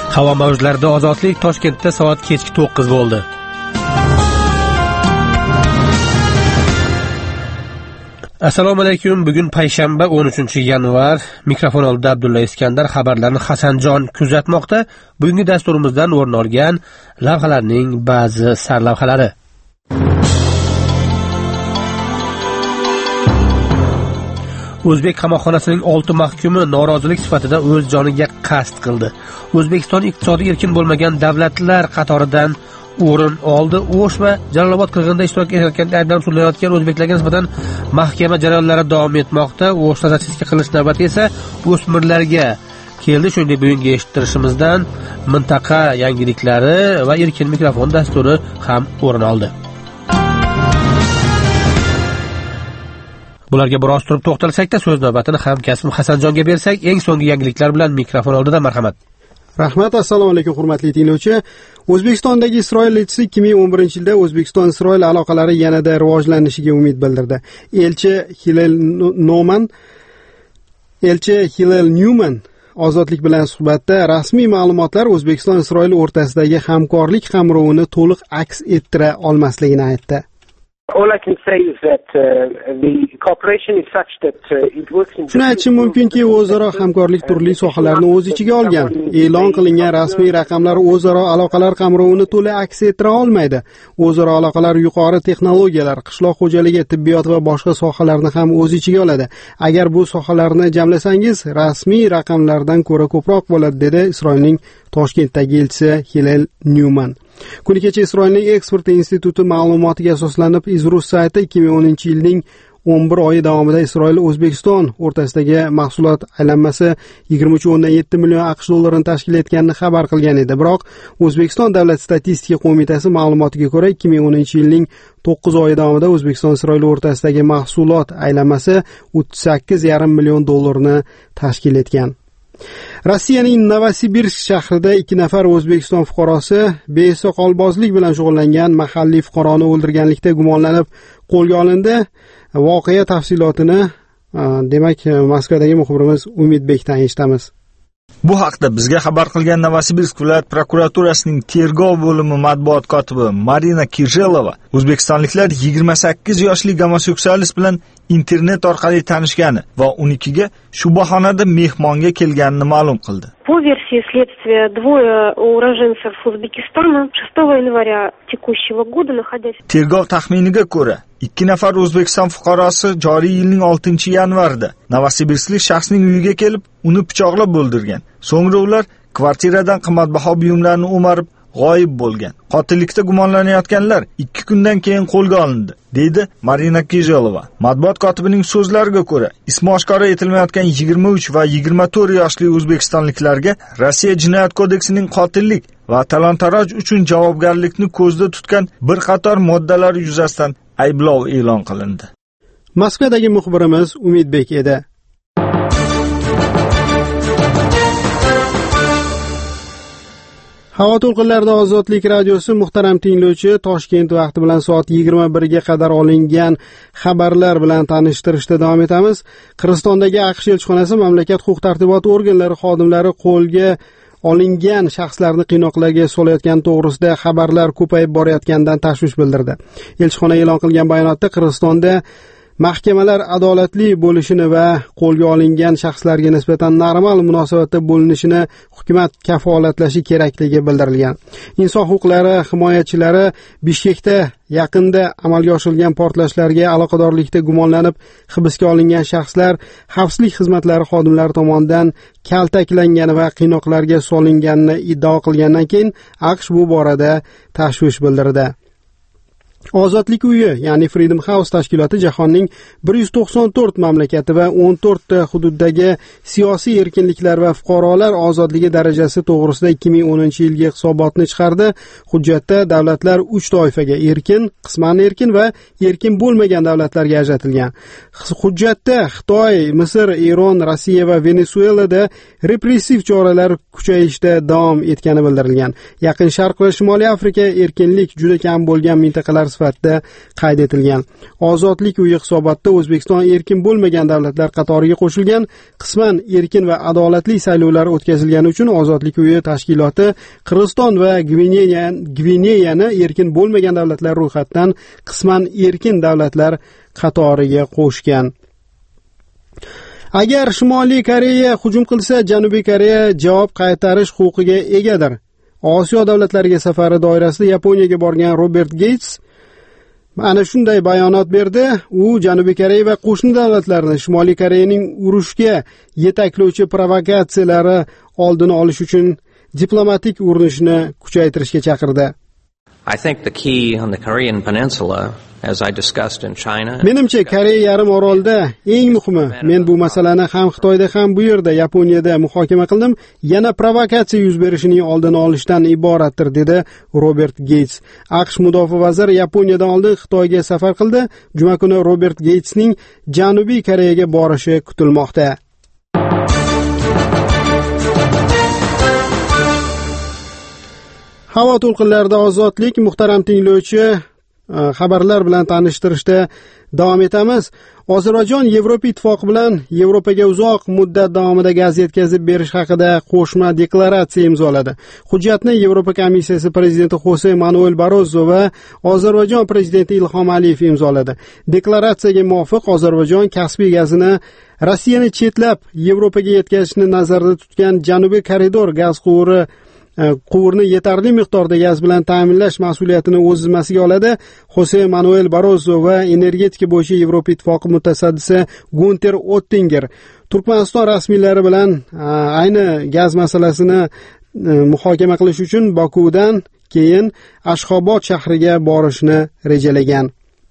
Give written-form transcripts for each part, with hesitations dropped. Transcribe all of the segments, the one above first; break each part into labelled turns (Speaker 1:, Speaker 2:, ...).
Speaker 1: Havo mavjlarida ozodlik. Toshkentda soat kechki 9 bo'ldi. Assalomu alaykum. Bugun payshanba 13-yanvar. Mikrofon oldida Abdulla Iskandar. Xabarlarni Hasanjon kuzatmoqda. Bugungi dasturimizdan o'rin olgan lavhalarning ba'zi sarlavhalari. O'zbek qamoqxonasining 6 mahkumi norozilik sifatida o'z joniga qasd qildi. O'zbekiston iqtisodiy erkin bo'lmagan davlatlar qatoridan o'rin oldi. O'sh va Jalolobod qirg'inida ishtirok etayotgan ayblanib sudlanayotgan o'zbeklarga nisbatan mahkama jarayonlari davom etmoqda. O'sh statistika qilish navbati esa o'smirlarga keldi. Shunday bugungi eshittirishimizdan mintaqa yangiliklari va erkin mikrofon dasturi ham o'rin oldi. Bularga biroz turib to'xtalsak-da, so'z navbatini hamkasbim Hasanjonga bersak, eng so'nggi yangiliklar bilan mikrofon oldida marhamat.
Speaker 2: Rahmat, assalomu alaykum hurmatli tinglovchi. O'zbekistondagi Isroil elchisi 2011-yilda O'zbekiston-Isroil aloqalari yanada rivojlanishiga umid bildirdi. Elchi Hillel Newman Ozodlik bilan suhbatda rasmiy ma'lumotlar O'zbekiston-Isroil o'rtasidagi hamkorlik qamrovini to'liq aks ettira olmasligini aytdi.
Speaker 3: All I can say is that the cooperation is such that it works in.
Speaker 2: Shuni aytishim mumkinki, o'zaro hamkorlik turli sohalarni o'z ichiga olgan. E'lon qilingan rasmiy raqamlar o'zaro aloqalar qamrovini to'la aks ettira olmaydi. O'zaro aloqalar yuqori texnologiyalar, qishloq xo'jaligi, tibbiyot va boshqa sohalarni ham o'z ichiga oladi. Agar bu sohalarni jamlasangiz, rasmiy raqamlardan ko'ra ko'proq bo'ladi, dedi Isroilning Toshkentdagi elchisi Hillel Newman. Kuni kecha Isroilning eksport instituti ma'lumotiga asoslanib, Izrus sayti 2010-yilning 11 oyi davomida Isroil O'zbekiston o'rtasidagi mahsulot aylanmasi 23.7 million AQSh dollarini tashkil etganini xabar qilgan edi. Biroq O'zbekiston Davlat statistika qo'mitasi ma'lumotiga ko'ra 2010-yilning 9 oyi davomida O'zbekiston-Isroil o'rtasidagi mahsulot aylanmasi 38.5 million dollarni tashkil etgan. Rossiyaning Novosibirsk shahrida 2 nafar O'zbekiston fuqarosi besoqolbozlik bilan shug'ullangan mahalliy fuqaroni o'ldirganlikda gumonlanib qo'lga olindi. Voqea tafsilotini demak Moskvadagi muxbirimiz Umidbekdan eshitamiz.
Speaker 4: Bu haqda bizga xabar qilgan Novosibirsk viloyat prokuraturasining tergov bo'limi matbuot kotibi Marina Kirjelova o'zbekistonliklar 28 yoshli gomoseksualist bilan internet orqali tanishgani va unikiga shu bahonada mehmonga kelganini ma'lum qildi.
Speaker 5: По версии следствия, двое уроженцев Узбекистана 6 января текущего года, находясь...
Speaker 4: Tergov taxminiga ko'ra, 2 nafar O'zbekiston fuqarosi joriy yilning 6-yanvarida Novosibirsklik shaxsning uyiga kelib, uni pichoqlab o'ldirgan. So'ngra ular kvartiradan qimmatbaho buyumlarni o'marib g'oyib bo'lgan. Qotillikda gumonlanayotganlar 2 kundan keyin qo'lga olindi, deydi Marina Kirjelova. Matbuot kotibining so'zlariga ko'ra, ismi oshkor etilmayotgan 23 va 24 yoshli o'zbekistonliklarga Rossiya Jinoyat kodeksining qotillik va talon-taroj uchun javobgarlikni ko'zda tutgan bir qator moddalar yuzasidan ayblov e'lon qilindi.
Speaker 2: Moskvadagi muxbirimiz Umidbek edi. Havo to'lqinlarida Ozodlik radiosi. Muhtaram tinglovchi, Toshkent vaqti bilan soat 21 ga qadar olingan xabarlar bilan tanishtirishda davom etamiz. Qirg'izistondagi AQSh elchixonasi mamlakat huquq-tartibot organlari xodimlari qo'lga olingan shaxslarni qiynoqlarga solayotgani to'g'risida xabarlar ko'payib borayotganidan tashvish bildirdi. Elchixona e'lon qilgan bayonotda Qirg'izistonda mahkamalar adolatli bo'lishini va qo'lga olingan shaxslarga nisbatan normal munosabatda bo'linishini hukumat kafolatlashi kerakligi bildirilgan. Inson huquqlari himoyachilari Bishkekda yaqinda amalga oshirilgan portlashlarga aloqadorlikda gumonlanib hibsga olingan shaxslar xavfsizlik xizmatlari xodimlari tomonidan kaltaklangani va qiynoqlarga solinganini iddao qilgandan keyin AQSh bu borada tashvish bildirdi. Ozodlik uyi, ya'ni Freedom House tashkiloti jahonning 194 mamlakati va 14 ta hududdagi siyosiy erkinliklar va fuqarolar ozodligi darajasi to'g'risida 2010-yilgi hisobotni chiqardi. Hujjatda davlatlar 3 toifaga erkin, qisman erkin va erkin bo'lmagan davlatlarga ajratilgan. Hujjatda Xitoy, Misr, Eron, Rossiya va Venesuelada repressiv choralar kuchayishda davom etgani bildirilgan. Yaqin Sharq va Shimoliy Afrika erkinlik juda kam bo'lgan mintaqalar sifatida qayd etilgan. Ozodlik uyi hisobotida O'zbekiston erkin bo'lmagan davlatlar qatoriga qo'shilgan, qisman erkin va adolatli saylovlar o'tkazilgani uchun Ozodlik uyi tashkiloti Qirg'iziston va Gvineyani erkin bo'lmagan davlatlar ro'yxatidan qisman erkin davlatlar qatoriga qo'shgan. Agar Shimoliy Koreya hujum qilsa, Janubiy Koreya javob qaytarish huquqiga egadir. Osiyo davlatlariga safari doirasida Yaponiyaga borgan Robert Gates ana shunday bayonot berdi. U Janubiy Koreya va qo'shni davlatlarni Shimoliy Koreyaning urushga yetaklovchi provokatsiyalari oldini olish uchun diplomatik urinishni kuchaytirishga chaqirdi.
Speaker 6: I think the key on the Korean peninsula, as I discussed in China.
Speaker 2: Menimcha Koreya yarim orolida eng muhimi, men bu masalani ham Xitoyda ham bu yerda Yaponiyada muhokama qildim, yana provokatsiya yuz berishining oldini olishdan iboratdir, dedi Robert Gates. AQSh mudofaa vaziri Yaponiyadan oldin Xitoyga safar qildi. Juma kuni Robert Gatesning Janubiy Koreyaga borishi kutilmoqda. Havo to'lqinlarida ozodlik, muhtaram tinglovchi, xabarlar bilan tanishtirishda davom etamiz. Ozarbayjon Yevropa ittifoqi bilan Yevropaga uzoq muddat davomida gaz yetkazib berish haqida qo'shma deklaratsiya imzoladi. Hujjatni Yevropa komissiyasi prezidenti Jose Manuel Barroso va Ozarbayjon prezidenti Ilhom Aliyev imzoladi. Deklaratsiyaga muvofiq Ozarbayjon Kaspiy gazini Rossiyani chetlab Yevropaga yetkazishni nazarda tutgan Janubiy koridor gaz quvurni yetarli miqdorda gaz bilan ta'minlash mas'uliyatini o'z zimmasiga oladi. Jose Manuel Barroso va energetika bo'yicha Yevropa ittifoqi mutasaddisi Gunter Oettinger Turkmaniston rasmiylari bilan ayni gaz masalasini muhokama qilish uchun Bokudan keyin Ashxobod shahriga borishni rejalagan.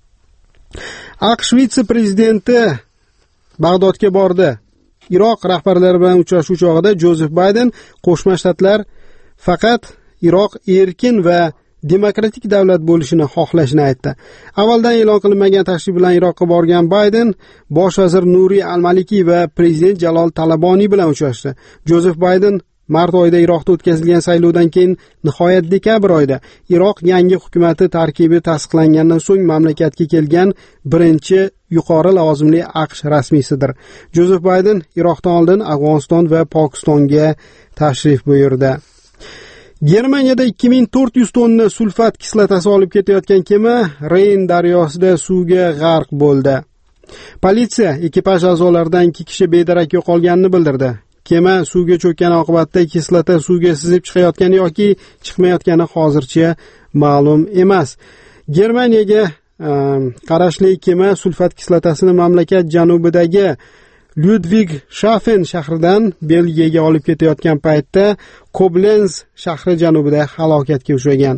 Speaker 2: AQSh vitse-prezidenti Bag'dodga bordi. Iroq rahbarlari bilan uchrashuv chog'ida Jozef Bayden Qo'shma Shtatlar faqat Iroq erkin va demokratik davlat bo'lishini xohlashini aytdi. Avvaldan e'lon qilinmagan tashrif bilan Iroqqa borgan Bayden bosh vazir Nuri al-Maliki va prezident Jalol Talaboniy bilan uchrashdi. Jozef Bayden mart oyida Iroqda o'tkazilgan saylovdan keyin nihoyat dekabr oyida Iroq yangi hukumatı tarkibi tasdiqlangandan so'ng mamlakatga kelgan birinchi yuqori lavozimli AQSh rasmiysidir. Jozef Bayden Iroqdan oldin Afg'oniston va Pokistonga tashrif buyurdi. Germaniyada 2400 tonna sulfat kislotasi olib ketayotgan kema Reyn daryosida suvga g'arq bo'ldi. Politsiya ekipaj a'zolaridan 2 kishi bedarak yo'qolganini bildirdi. Kema suvga cho'kkani oqibatida kislota suvga sizib chiqayotgani yoki chiqmayotgani hozircha ma'lum emas. Germaniyaga qarashli kema sulfat kislotasini mamlakat janubidagi Ludwigshafen shahridan Belgiyaga olib ketayotgan paytda Koblenz shahri janubida halokatga uchragan.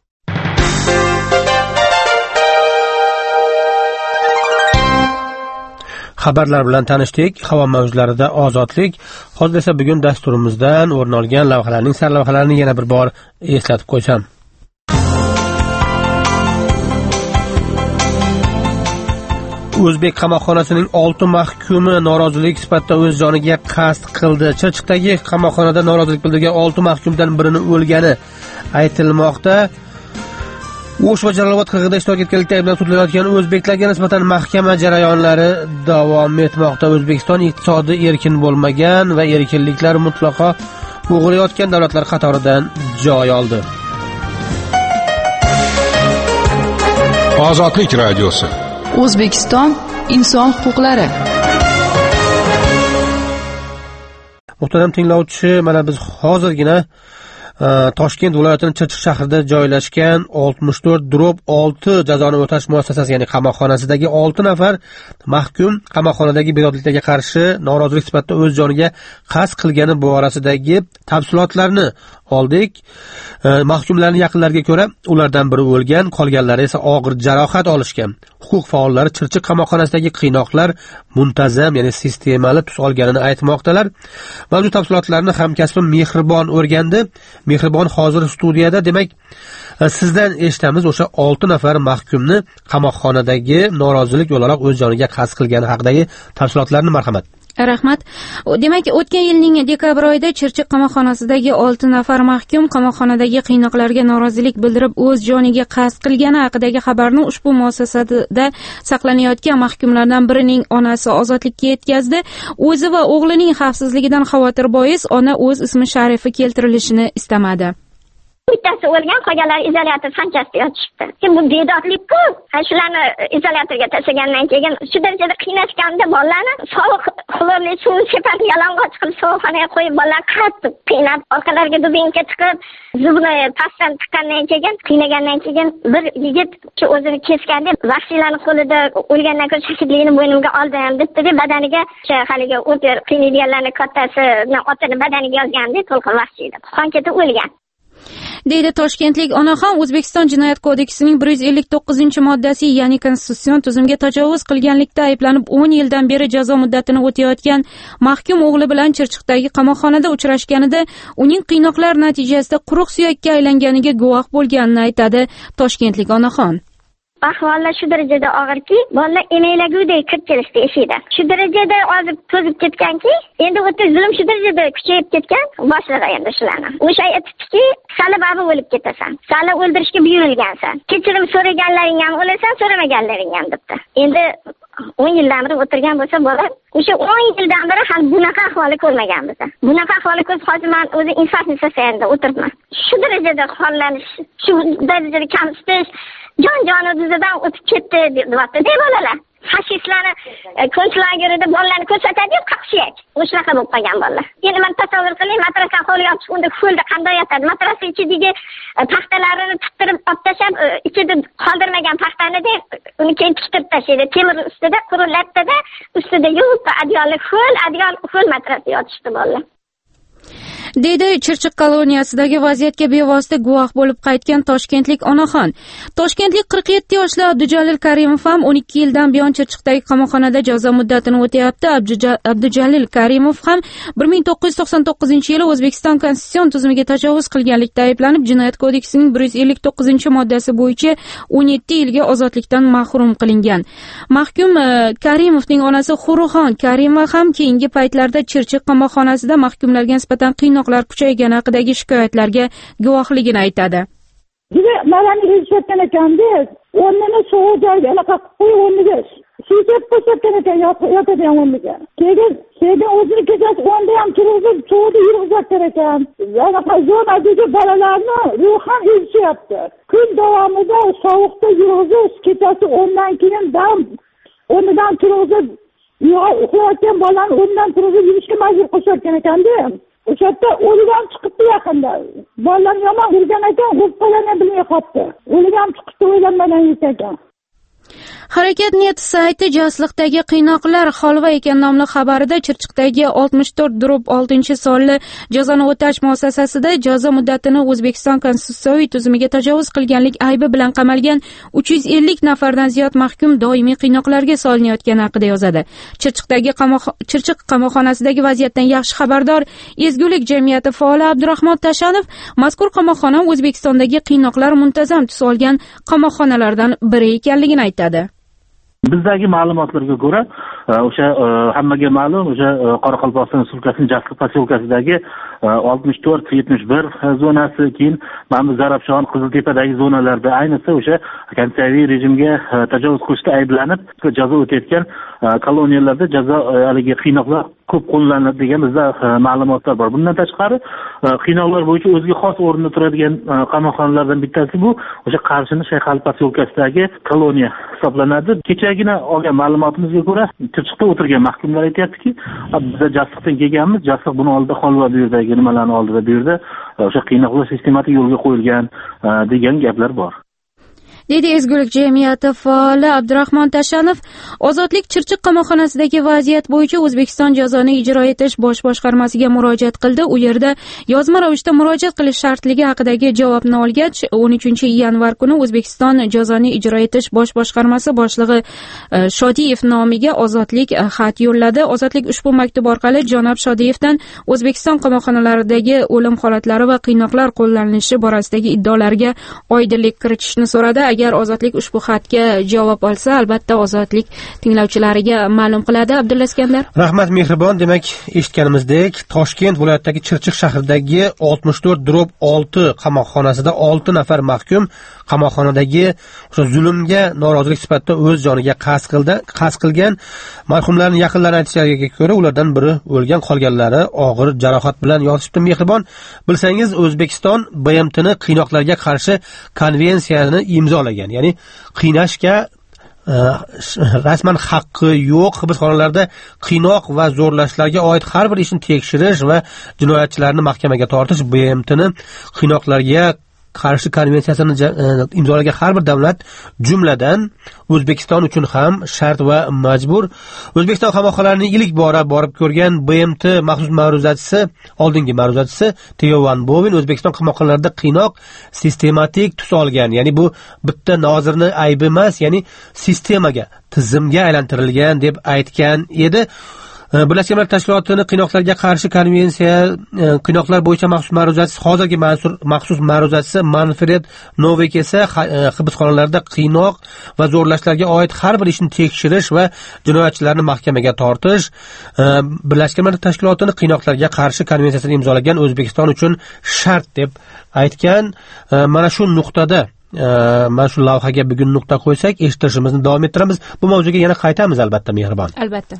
Speaker 1: Xabarlar bilan tanishdik. Havo mavjlarida ozodlik. Hozir esa bugun dasturimizdan o'rin olgan lavhalarning sarlavhalarini yana bir bor eslatib qo'ysam. O'zbek qamoqxonasining 6 mahkumi norozilik sifatida o'z joniga qasd qildi. Chirchiqdagi qamoqxonada norozilik bildirgan 6 mahkumdan birini o'lgani aytilmoqda. O'sh va Jalolobod qirg'inida ishtirok etganlikda ayblanib sudlanayotgan o'zbeklarga nisbatan mahkama jarayonlari davom etmoqda. O'zbekiston iqtisodi erkin bo'lmagan va erkinliklar mutlaqo o'g'irlayotgan davlatlar qatoridan joy oldi.
Speaker 7: Ozodlik radiosi.
Speaker 8: O'zbekiston inson huquqlari.
Speaker 1: Muhtaram tinglovchi, mana biz hozirgina Toshkent viloyatining Chirchiq shahrida joylashgan 64/6 jazoni o'tash muassasasi, ya'ni qamoqxonasidagi 6 nafar mahkum qamoqxonadagi bezoriliklarga qarshi norozilik sifatida o'z joniga qasd qilgani borasidagi tafsilotlarni oldik. Mahkumlarning yaqinlariga ko'ra, ulardan biri o'lgan, qolganlari esa og'ir jarohat olishgan. Huquq faollari Chirchiq qamoqxonasidagi qiynoqlar muntazam, ya'ni sistemali tus olganini aytmoqdalar. Mavjud tafsilotlarni hamkasbim Mehribon o'rgandi. Mehribon hozir studiyada. Demak, sizdan eshitamiz o'sha 6 nafar mahkumni qamoqxonadagi norozilik o'laroq o'z joniga qasd qilgani haqidagi tafsilotlarni, marhamat.
Speaker 7: Rahmat. Demak, o'tgan yilning dekabr oyida Chirchiq qamoqxonasidagi 6 nafar mahkum qamoqxonadagi qiynoqlarga norozilik bildirib o'z joniga qasd qilgani haqidagi xabarni ushbu muassasada saqlanayotgan mahkumlardan birining onasi ozodlikka yetkazdi. O'zi va o'g'lining xavfsizligidan xavotir bois ona o'z ismi sharifi keltirilishini istamadi.
Speaker 9: Bittasi o'lgan, qolganlar izolyator sanchasida yotishibdi. Bu bedodlik-ku. Shularni izolyatorga tashlagandan keyin shu darajada qiynashganda bolalarni sovuq xlorli suv sepib yalang'och qilib sovuqxonaga qo'yib bolalar qattiq qiynab, orqalariga dubinka chiqib, zubni pastdan tiqqandan keyin, qiynagandan keyin bir yigit shu o'zini kesganda vahshiylarning qo'lida o'lgandan ko'ra shahidligini bo'ynimga oldim debdi, badaniga o'sha haligi o'tir qiynaydiganlarning kattasini otini badaniga yozgandi, to'lqin vahshiy deb. Qon ketib o'lgan.
Speaker 7: deydi toshkentlik onaxon. O'zbekiston Jinoyat kodeksining 159-moddasi, ya'ni konstitutsion tuzumga tajovuz qilganlikda ayblanib 10 yildan beri jazo muddatini o'tayotgan mahkum o'g'li bilan Chirchiqdagi qamoqxonada uchrashganida uning qiynoqlar natijasida quruq suyakka aylanganiga guvoh bo'lganini aytadi toshkentlik onaxon.
Speaker 9: Ahvollar shu darajada og'irki, bolalar emaylagudek kirib kelishdi eshikda. Shu darajada ozib to'zib ketganki, endi o'ta zulm shu darajada kuchayib ketgan, boshladi endi shularni. O'sha aytibdiki, sali baba o'lib ketasan, sali o'ldirishga buyurilgansan. Kechirim so'raganlaring ham o'lasan, so'ramaganlaring ham debdi. Endi 10 yildan beri o'tirgan bo'lsa bola, o'sha 10 yildan beri ham bunaqa ahvoli ko'rmagan biza. Bunaqa ahvoli ko'rib hozir men o'zi insofni sasayanda o'tiribman. Shu darajada hollanish, shu darajada kamsitish, jon o'zidan o'tib ketdi deyapti bolalar. Fashistlarni konslagerida bolalarni ko'rsatadi, qaqshiyak. O'shaqa bo'lib qolgan bolalar. Endi men tasavvur qiling, matrasdan qo'lga olib unda ko'lda qanday yotadi? Matrasa ichidagi paxtalarini tuttirib olib tashlab, ichida qoldirmagan paxtani deb uni keyin tiktirib tashlaydi. Temir ustida, qurulatda, ustida yuvib, adyol ho'l matrasda yotishdi bolalar.
Speaker 7: deydi Chirchiq koloniyasidagi vaziyatga bevosita guvoh bo'lib qaytgan toshkentlik onaxon. Toshkentlik 47 yoshli Abdujalil Karimov ham 12 yildan buyon Chirchiqdagi qamoqxonada jazo muddatini o'tayapti. Abdujalil Karimov ham 1999-yili O'zbekiston konstitutsion tuzumiga tajovuz qilganlikda ayblanib, Jinoyat kodeksining 159-moddasi bo'yicha 17 yilga ozodlikdan mahrum qilingan. Mahkum Karimovning onasi Xuruxon Karimova ham keyingi paytlarda Chirchiq qamoqxonasida mahkumlarga nisbatan qiynoqlar kuchaygani haqidagi shikoyatlarga guvohligini aytadi.
Speaker 10: Juda malani eshitgan ekanda, o'rnini sovuq joyga anaqa qo'yib o'rniga shishib qo'ygan ekan, yotadigan o'rniga. Keyin o'zini kechasi o'nda ham turib, sovuqda yurg'izar ekan. Anaqa zonadagi bolalarni ruhan ezishyapti. Kun davomida sovuqda yurg'izish, kechasi o'ndan keyin dam o'rnidan turib, uxlayotgan bolani o'rnidan turib yurishga majbur qilayotgan ekanda. O'sha yerda o'ligan chiqibdi yaqinda. Bolalar yomon urgan ekan, o'pqalarni bilmay qolibdi. O'ligan chiqibdi, o'ylanmadan ekan.
Speaker 7: Harakat.net sayti Jasliqdagi qiynoqlar holva ekan nomli xabarida Chirchiqdagi 64/6-sonli jazoni o'tash muassasasida jazo muddatini O'zbekiston konstitutsiyaviy tuzumiga tajovuz qilganlik aybi bilan qamalgan 350 nafardan ziyod mahkum doimiy qiynoqlarga solinayotgani haqida yozadi. Chirchiq qamoqxonasidagi vaziyatdan yaxshi xabardor Ezgulik jamiyati faoli Abdurahmon Tashanov mazkur qamoqxona O'zbekistondagi qiynoqlar muntazam tus olgan qamoqxonalardan biri ekanligini aytadi.
Speaker 11: Bizdagi ma'lumotlarga ko'ra, o'sha hammaga ma'lum, o'sha Qoraqalpog'iston Respublikasining Jasliq posyolkasidagi 64-71 zonasi, keyin mana Zarafshon, Qiziltepadagi zonalarda ayniqsa o'sha konstitutsiyaviy rejimga tajovuz qilishda ayblanib jazo o'tayotgan koloniyalarda jazo haligi qiynoqlar ko'p qo'llaniladi degan bizda ma'lumotlar bor. Bundan tashqari, qiynoqlar bo'yicha o'ziga xos o'rinda turadigan qamoqxonalardan bittasi bu o'sha Qarshining Shayxali posyolkasidagi koloniya hisoblanadi. Kechagina olgan ma'lumotimizga ko'ra, Chirchiqda o'tirgan mahkumlar aytayaptiki, biz Jasliqdan kelganmiz, Jasliq buni oldida holva bu yerdagi nimalarni oldida bu yerda o'sha qiynoqlar sistematik yo'lga qo'yilgan degan gaplar bor.
Speaker 7: deydi Ezgulik jamiyati faoli Abdurahmon Tashanov. Ozodlik Chirchiq qamoqxonasidagi vaziyat bo'yicha O'zbekiston jazoni ijro etish bosh boshqarmasiga murojaat qildi. U yerda yozma ravishda murojaat qilish shartligi haqidagi javobni olgach, 13-yanvar kuni O'zbekiston jazoni ijro etish bosh boshqarmasi boshlig'i Shodiyev nomiga Ozodlik xat yo'lladi. Ozodlik ushbu maktub orqali janob Shodiyevdan O'zbekiston qamoqxonalaridagi o'lim holatlari va qiynoqlar qo'llanilishi borasidagi iddaolarga oydinlik kiritishni so'radi. agar ozodlik ushbu xatga javob olsa, albatta ozodlik tinglovchilariga ma'lum qiladi. Abdulla Iskandar.
Speaker 1: Rahmat Mehribon. Demak, eshitganimizdek, Toshkent viloyatidagi Chirchiq shahridagi 64/6 qamoqxonasida 6 nafar mahkum qamoqxonadagi o'sha zulmga norozilik sifatida o'z joniga qasd qilgan. Marhumlarning yaqinlari aytishlariga ko'ra, ulardan biri o'lgan, qolganlari og'ir jarohat bilan yotishibdi. Mehribon, bilsangiz, O'zbekiston BMTni qiynoqlarga qarshi konvensiyani imzolagan. Ya'ni qiynashga rasman haqqi yo'q. Hibsxonalarda qiynoq va zo'rlashlarga oid har bir ishni tekshirish va jinoyatchilarni mahkamaga tortish BMTni qiynoqlarga qarshi konvensiyasini imzolagan har bir davlat, jumladan O'zbekiston uchun ham shart va majbur. O'zbekiston qamoqxonalarining ilk bora borib ko'rgan BMT maxsus ma'ruzachisi, oldingi ma'ruzachisi Theo Van Boven O'zbekiston qamoqxonalarida qiynoq sistematik tus olgan. Ya'ni bu bitta nozirni aybi emas, ya'ni sistemaga, tizimga aylantirilgan deb aytgan edi. Birlashgan Millatlar Tashkilotining qiynoqlarga qarshi konvensiya qiynoqlar bo'yicha maxsus ma'ruzachisi, hozirgi maxsus ma'ruzachisi Manfred Novik esa hibsxonalarda qiynoq va zo'rlashlarga oid har bir ishni tekshirish va jinoyatchilarni mahkamaga tortish Birlashgan Millatlar Tashkilotining qiynoqlarga qarshi konvensiyasini imzolagan O'zbekiston uchun shart deb aytgan. Mana shu nuqtada mana shu lavhaga bugun nuqta qo'ysak, eshittirishimizni davom ettiramiz. Bu mavzuga yana qaytamiz albatta Mehribon.
Speaker 7: Albatta.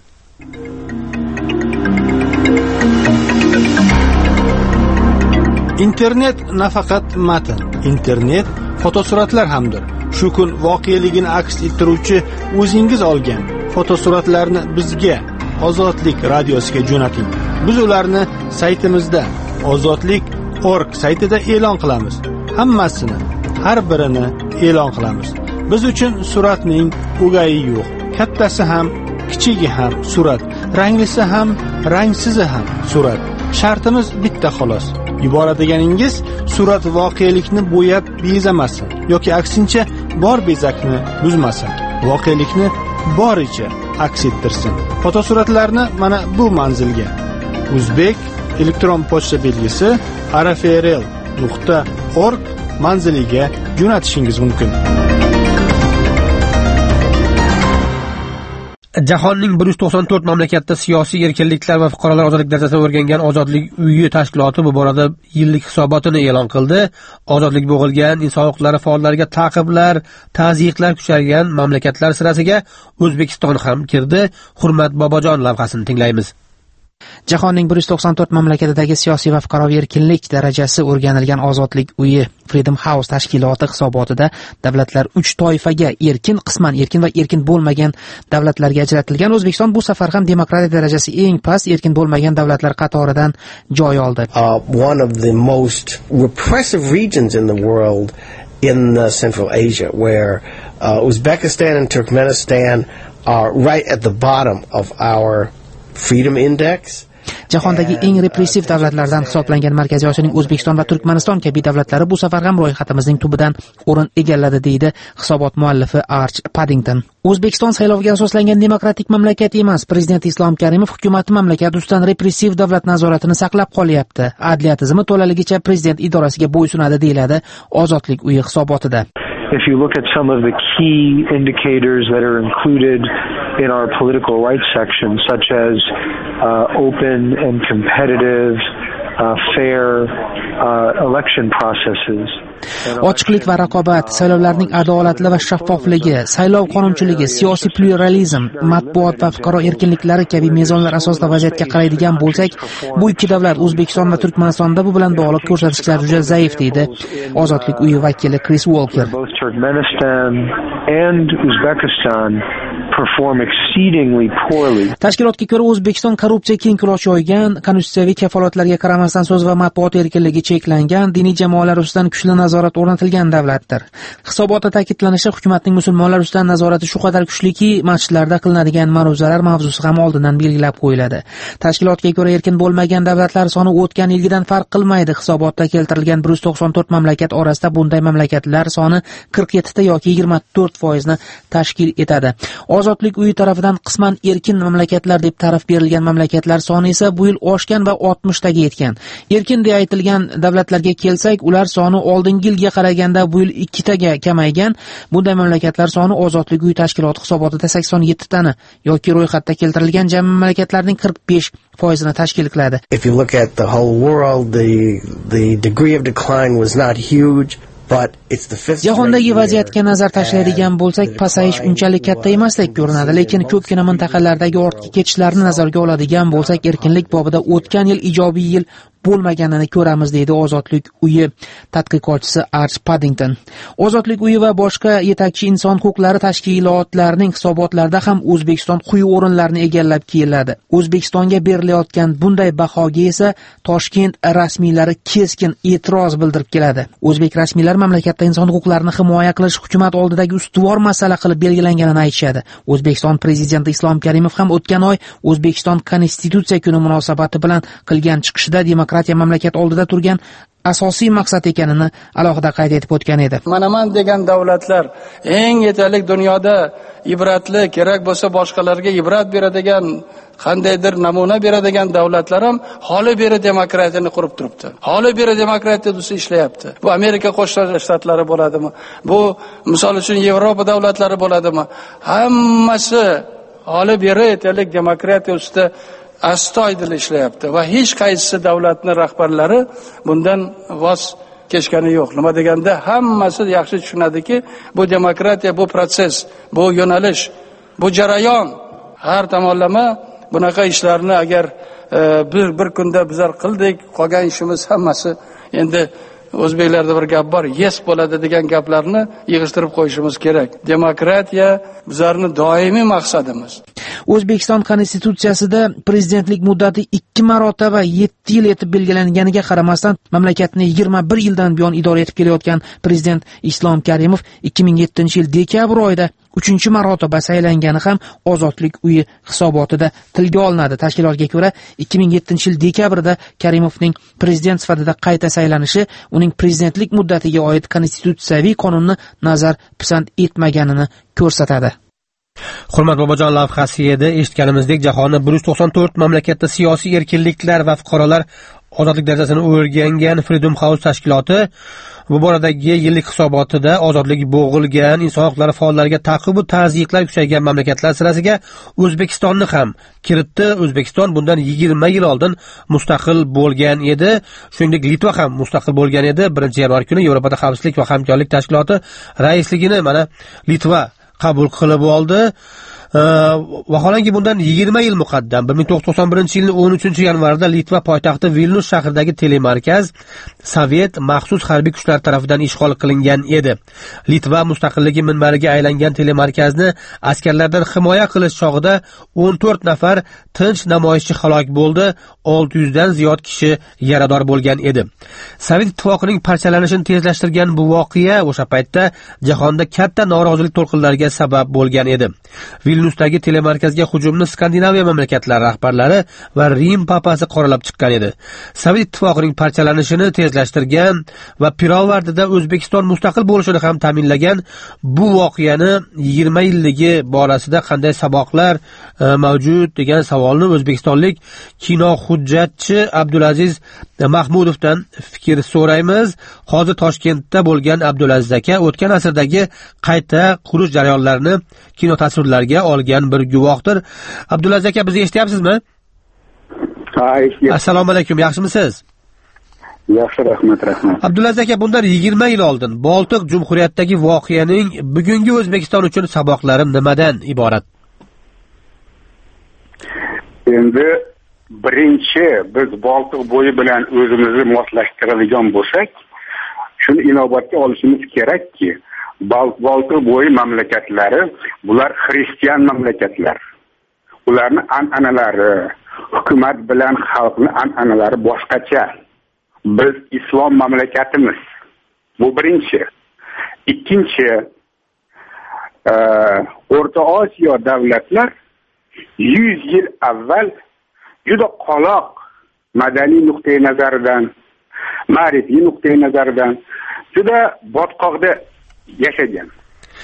Speaker 12: Internet nafaqat matn, internet fotosuratlar hamdir. Shu kun voqeligini aks ettiruvchi o'zingiz olgan fotosuratlarni bizga Ozodlik radiosiga jo'nating. Biz ularni saytimizda ozodlik.org saytida e'lon qilamiz. Hammasini, har birini e'lon qilamiz. Biz uchun suratning o'gayi yo'q. Kattasi ham, kichigi ham surat, ranglisi ham, rangsizi ham surat. Shartimiz bitta xolos. Yuboradiganingiz surat voqelikni bo'yab bezamasin yoki aksincha bor bezakni buzmasin. Voqelikni boricha aks ettirsin. Fotosuratlarni mana bu manzilga Uzbek elektron pochta belgisi rfrl.org manziliga jo'natishingiz mumkin.
Speaker 1: Jahonning 194 mamlakatda siyosiy erkinliklar va fuqarolar ozodlik darajasini o'rgangan Ozodlik uyi tashkiloti bu borada yillik hisobotini e'lon qildi. Ozodlik bo'g'ilgan inson huquqlari faollariga ta'qiblar, ta'zyiqlar kuchaygan mamlakatlar sirasiga O'zbekiston ham kirdi. Hurmat Bobojon lavhasini tinglaymiz.
Speaker 13: Jahonning 194 mamlakatidagi siyosiy va fuqaroviy erkinlik darajasi o'rganilgan Ozodlik uyi Freedom House tashkiloti hisobotida davlatlar 3 toifaga erkin, qisman erkin va erkin bo'lmagan davlatlarga ajratilgan. O'zbekiston bu safar ham demokratiya darajasi eng past erkin bo'lmagan davlatlar qatoridan joy oldi.
Speaker 14: One of the most repressive regions in the world in Central Asia, where Uzbekistan and Turkmenistan are right at the bottom of our Freedom Index.
Speaker 13: Jahondagi eng repressiv davlatlardan hisoblangan Markaziy Osiyoning O'zbekiston va Turkmaniston kabi davlatlari bu safar ham ro'yxatimizning tubidan o'rin egalladi, deydi hisobot muallifi Arch Paddington. O'zbekiston saylovga asoslangan demokratik mamlakat emas. Prezident Islom Karimov hukumati mamlakat ustidan repressiv davlat nazoratini saqlab qolyapti. Adliya tizimi to'laligicha prezident idorasiga bo'ysunadi, deyiladi Ozodlik uyi hisobotida.
Speaker 15: If you look at some of the key indicators that are included in our political rights section, such as open and competitive, fair election processes.
Speaker 13: Ochiqlik va raqobat, saylovlarning adolatli va shaffofligi, saylov qonunchiligi, siyosiy pluralizm, matbuot va fuqaro erkinliklari kabi mezonlar asosida vaziyatga qaraydigan bo'lsak, bu ikki davlat O'zbekiston va Turkmanistonda bu bilan bog'liq ko'rsatkichlar juda zaif, deydi Ozodlik uyi vakili Chris Walker. Tashkilotga ko'ra O'zbekiston korrupsiya keng quloch yoygan, konstitutsiyaviy kafolatlarga qaramasdan so'z va matbuot erkinligi cheklangan, diniy jamoalar ustidan kuchli nazorat o'rnatilgan davlatdir. Hisobotda ta'kidlanishicha, hukumatning musulmonlar ustidan nazorati shu qadar kuchliki, masjidlarda qilinadigan ma'ruzalar mavzusi ham oldindan belgilab qo'yiladi. Tashkilotga ko'ra erkin bo'lmagan davlatlar soni o'tgan yilgidan farq qilmaydi. Hisobotda keltirilgan 194 mamlakat orasida bunday mamlakatlar soni 47 ta yoki 24% tashkil etadi. Ozodlik uyi tarafidan tomonidan qisman erkin mamlakatlar deb ta'rif berilgan mamlakatlar soni esa bu yil oshgan va 60 taga yetgan. Erkin deya aytilgan davlatlarga kelsak, ular soni oldingi yilga qaraganda bu yil 2 taga kamaygan. Bunday mamlakatlar soni Ozodlik uyi tashkiloti hisobotida 87 tani yoki ro'yxatda keltirilgan jami mamlakatlarning 45% tashkil qiladi.
Speaker 14: If you look at the whole world, the degree of decline was not huge.
Speaker 13: Jahondagi vaziyatga nazar tashlaydigan bo'lsak, pasayish unchalik katta emasdek ko'rinadi, lekin ko'pgina mintaqalardagi ortga ketishlarni nazarga oladigan bo'lsak, erkinlik bobida o'tgan yil ijobiy yil bo'lmaganini ko'ramiz, deydi Ozodlik uyi tadqiqotchisi Arch Paddington. Ozodlik uyi va boshqa yetakchi inson huquqlari tashkilotlarining hisobotlarida ham O'zbekiston quyi o'rinlarni egallab keladi. O'zbekistonga berilayotgan bunday bahoga esa Toshkent rasmiylari keskin e'tiroz bildirib keladi. O'zbek rasmiylari mamlakatda inson huquqlarini himoya qilish hukumat oldidagi ustuvor masala qilib belgilanganini aytishadi. O'zbekiston prezidenti Islom Karimov ham o'tgan oy O'zbekiston Konstitutsiya kuni munosabati bilan qilgan chiqishida demokratiya mamlakat oldida turgan asosiy maqsad ekanini alohida qayd etib o'tgan edi.
Speaker 16: Manaman degan davlatlar eng yetarli dunyoda ibratli, kerak bo'lsa boshqalarga ibrat beradigan, qandaydir namuna beradigan davlatlar ham holi beri demokratiyani qurib turibdi. Holi beri demokratiya desa ishlayapti. Bu Amerika Qo'shma Shtatlari bo'ladimi? Bu misol uchun Yevropa davlatlari bo'ladimi? Hammasi holi beri yetarli demokratiya ustida astoydil ishlayapti va hech qaysi davlatning rahbarlari bundan voz kechgani yo'q. Nima deganda hammasi yaxshi tushunadiki, bu demokratiya, bu proses, bu yo'nalish, bu jarayon. Har tomonlama bunaqa ishlarni agar bir kunda bizlar qildik, qolgan ishimiz hammasi endi o'zbeklarda bir gap bor, yes bo'ladi degan gaplarni yig'ishtirib qo'yishimiz kerak. Demokratiya bizlarning doimiy maqsadimiz.
Speaker 13: O'zbekiston Konstitutsiyasida prezidentlik muddati 2 marotaba 7 yil etib belgilanganiga qaramasdan mamlakatni 21 yildan buyon idora etib kelayotgan prezident Islom Karimov 2007-yil dekabr oyida 3-marotaba saylangani ham Ozodlik uyi hisobotida tilga olinadi. Tashkilotga ko'ra 2007-yil dekabrda Karimovning prezident sifatida qayta saylanishi uning prezidentlik muddatiga oid konstitutsiyaviy qonunni nazar pisand etmaganini ko'rsatadi.
Speaker 1: Hurmat Bobojon lavhasi edi. Eshitganimizdek, jahonni 194 mamlakatda siyosiy erkinliklar va fuqarolar ozodlik darajasini o'rgangan Freedom House tashkiloti bu boradagi yillik hisobotida ozodlik bo'g'ilgan, inson huquqlari faollariga ta'qib va tazyiqlar kuchaygan mamlakatlar sirasiga O'zbekistonni ham kiritdi. O'zbekiston bundan 20 yil oldin mustaqil bo'lgan edi. Shuningdek, Litva ham mustaqil bo'lgan edi. 1-yanvar kuni Yevropada xavfsizlik va hamkorlik tashkiloti raisligini mana Litva qabul qilib oldi. Vaholanki bundan 20 yil muqaddam 1991-yilning 13-yanvarida Litva poytaxti Vilnus shahridagi telemarkaz Sovet maxsus harbiy kuchlar tomonidan ishg'ol qilingan edi. Litva mustaqilligi minbariga aylangan telemarkazni askarlardan himoya qilish chog'ida 14 nafar tinch namoyishchi halok bo'ldi, 600 dan ziyod kishi yarador bo'lgan edi. Sovet ittifoqining parchalanishini tezlashtirgan bu voqea o'sha paytda jahonda katta norozilik to'lqinlariga sabab bo'lgan edi. Vilnusdagi telemarkazga hujumni Skandinaviya mamlakatlari rahbarlari va Rim papasi qoralab chiqqan edi. Sovet ittifoqining parchalanishini tezlashtirgan va pirovardida O'zbekiston mustaqil bo'lishini ham ta'minlagan bu voqeani 20 yilligi borasida qanday saboqlar mavjud degan savolni o'zbekistonlik kino hujjatchi Abdulaziz Mahmudovdan fikr so'raymiz. Hozir Toshkentda bo'lgan Abdulaziz aka o'tgan asrdagi qayta qurish jarayonlarini kino tasvirlarga olgan bir guvohdir. Abdulaziz aka, bizni eshityapsizmi?
Speaker 17: Ha, eshityapman.
Speaker 1: Assalomu alaykum, yaxshimisiz?
Speaker 17: Yaxshi, rahmat.
Speaker 1: Abdulaziz aka, bundan 20 yil oldin Boltiq Jumhuriyatidagi voqeaning bugungi O'zbekiston uchun saboqlari nimadan iborat?
Speaker 17: Endi birinchi biz Boltiq bo'yi bilan o'zimizni moslashtiradigan bo'lsak, shuni inobatga olishimiz kerakki, Boltiq bo'yi mamlakatlari bular xristian mamlakatlar. Ularni an'analari, hukumat bilan xalqning an'analari boshqacha. Biz islom mamlakatimiz. Bu birinchi. Ikkinchi, O'rta Osiyo davlatlar 100 yil avval juda qoloq madaniy nuqtai nazaridan, ma'rifiy nuqtai nazaridan juda botqoqda yashagan.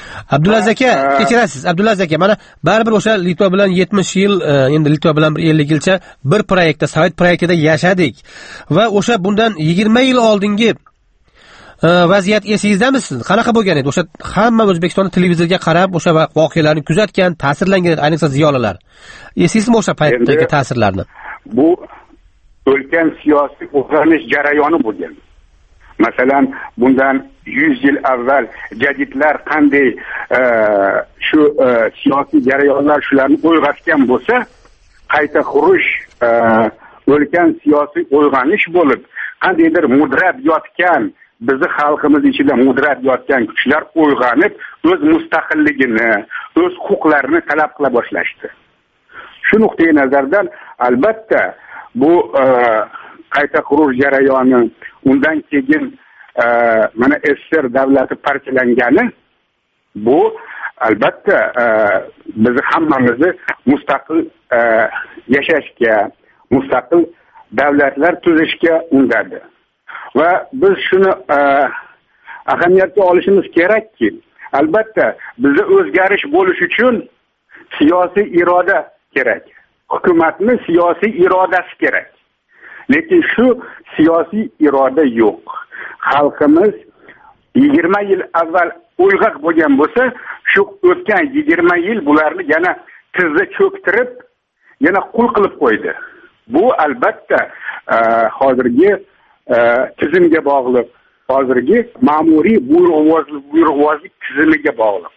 Speaker 1: Abdulaziz aka, kechirasiz. Abdulaziz aka, mana baribir o'sha Litva bilan 70 yil, endi Litva bilan 50 yilcha bir proyektda, Sovet proyektida yashadik va o'sha bundan 20 yil oldingi vaziyat esingizdami siz? Qanaqa bo'lgan edi? O'sha hamma O'zbekistonda televizorga qarab, o'sha voqealarni kuzatgan, ta'sirlangan, ayniqsa ziyolilar. Esingizmi o'sha paytdagi ta'sirlarni?
Speaker 17: Bu ulkan siyosiy o'zgarish jarayoni bo'lgan. Masalan, bundan 100 yil avval jadidlar qanday shu siyosiy jarayonlar shularni uyg'otgan bo'lsa, qayta qurish ulkan siyosiy uyg'onish bo'lib, qandaydir mudrab yotgan, bizni xalqimiz ichida mudrab yotgan kuchlar uyg'onib, o'z mustaqilligini, o'z huquqlarini talab qila boshlashdi. Shu nuqtai nazardan albatta bu qayta qurish jarayoni, undan keyin mana SSR davlati parchalangani, bu albatta bizni hammamizni mustaqil yashashga, mustaqil davlatlar tuzishga undadi. Va biz shuni ahamiyatga olishimiz kerakki, albatta bizda o'zgarish bo'lish uchun siyosiy iroda kerak. Hukumatning siyosiy irodasi kerak. Lekin shu siyosiy iroda yo'q. Xalqimiz 20 yil avval uyg'oq bo'lgan bo'lsa, shu o'tgan 20 yil bularni yana tizza cho'ktirib, yana qul qilib qo'ydi. Bu albatta hozirgi tizimga bog'liq, hozirgi ma'muriy buyruqvozlik tizimiga bog'liq.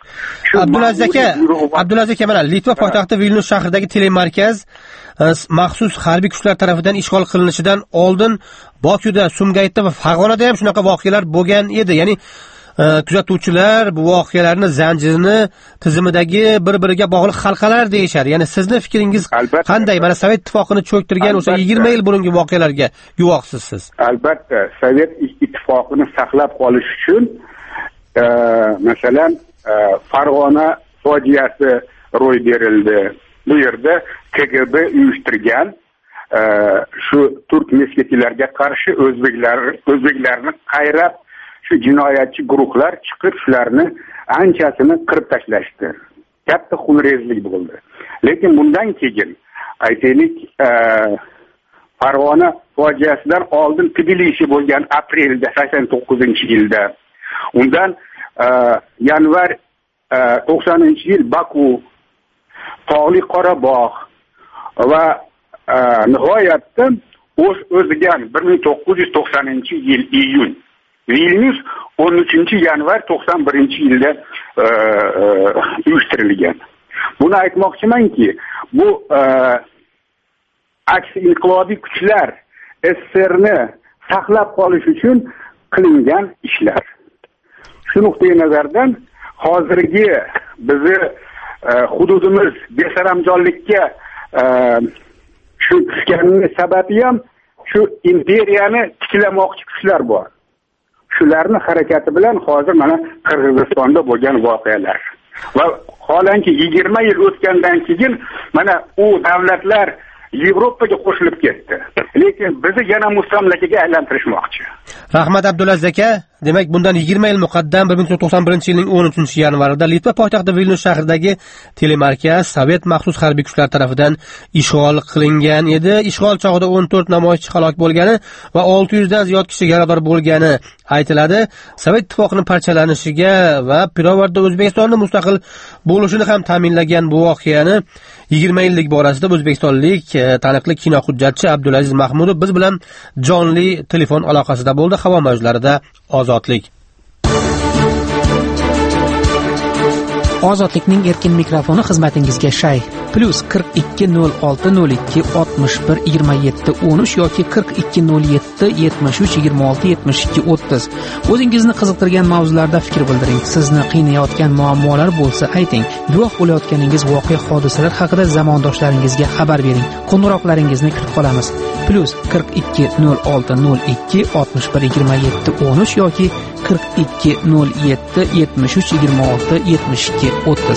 Speaker 1: Abdulaziz aka, mana Litva poytaxti Vilnyus shahridagi telemarkaz maxsus harbiy kuchlar tomonidan ishg'ol qilinishidan oldin Bokuda, Sumgaytda va Farg'onada ham shunaqa voqealar bo'lgan edi. Ya'ni kuzatuvchilar bu voqealarni zanjirini tizimidagi bir-biriga bog'liq halqalar deyishadi. Ya'ni sizni fikringiz qanday? Mana Sovet ittifoqini cho'ktirgan o'sha 20 yil burungi voqealarga guvohsiz siz.
Speaker 17: Albatta, Sovet ittifoqini saqlab qolish uchun masalan Farg'ona fojiasi ro'y berildi. Bu yerda KGB uyushtirgan shu turk mesketillarga qarshi o'zbeklarni qayrab shu jinoyatchi guruhlar chiqib shularni anchasini qirib tashlashdi. Katta xunrezlik bo'ldi. Lekin bundan keyin aytaylik Farg'ona fojiasidan oldin Tbilisi bo'lgan aprelda 89-yilda, undan yanvar 90-yil Baku, Tog'li Qorabog' va nihoyatda o'zigan 1990-yil iyun, Vilnyus 13-yanvar 91-yilda uyushtirilgan. Buni aytmoqchimanki, bu aksi inqilobiy kuchlar SSRni saqlab qolish uchun qilingan ishlar. Shu nuqtai nazardan hozirgi bizni hududimiz besaramjonlikka shu tushganining sababi ham shu imperiyani tiklamoqchi kuchlar bor. Shularni harakati bilan hozir mana Qirg'izistonda bo'lgan voqealar va holanki 20 yil o'tgandan keyin mana u davlatlar Yevropaga qo'shilib ketdi. Lekin bizni yana mustamlakaga aylantirishmoqchi.
Speaker 1: Rahmat Abdulaziz aka. Demak, bundan 20 yil muqaddam 1991-yilning 13-yanvarida Litva poytaxti Vilnyus shahridagi telemarkaz Sovet maxsus harbiy kuchlar tomonidan ishg'ol qilingan edi. Ishg'ol chog'ida 14 namoyishchi halok bo'lgani va 600 dan ziyod kishi yarador bo'lgani aytiladi. Sovet ittifoqining parchalanishiga va pirovarda O'zbekistonning mustaqil bo'lishini ham ta'minlagan bu voqeani 20 yillik borasida o'zbekistonlik taniqli kino hujjatchi Abdulaziz Mahmudov biz bilan jonli telefon aloqasida bo'ldi. Havo mavjlarida Ozodlik.
Speaker 13: Ozodlikning erkin mikrofoni xizmatingizga shay. +420202612713 yoki 420773267230. O'zingizni qiziqtirgan mavzularda fikr bildiring. Sizni qiynayotgan muammolar bo'lsa ayting. Guvoh bo'layotganingiz voqea hodisalar haqida zamondoshlaringizga xabar bering. Qo'ng'iroqlaringizni kutib qolamiz. +420606612713 yoki 420773267230.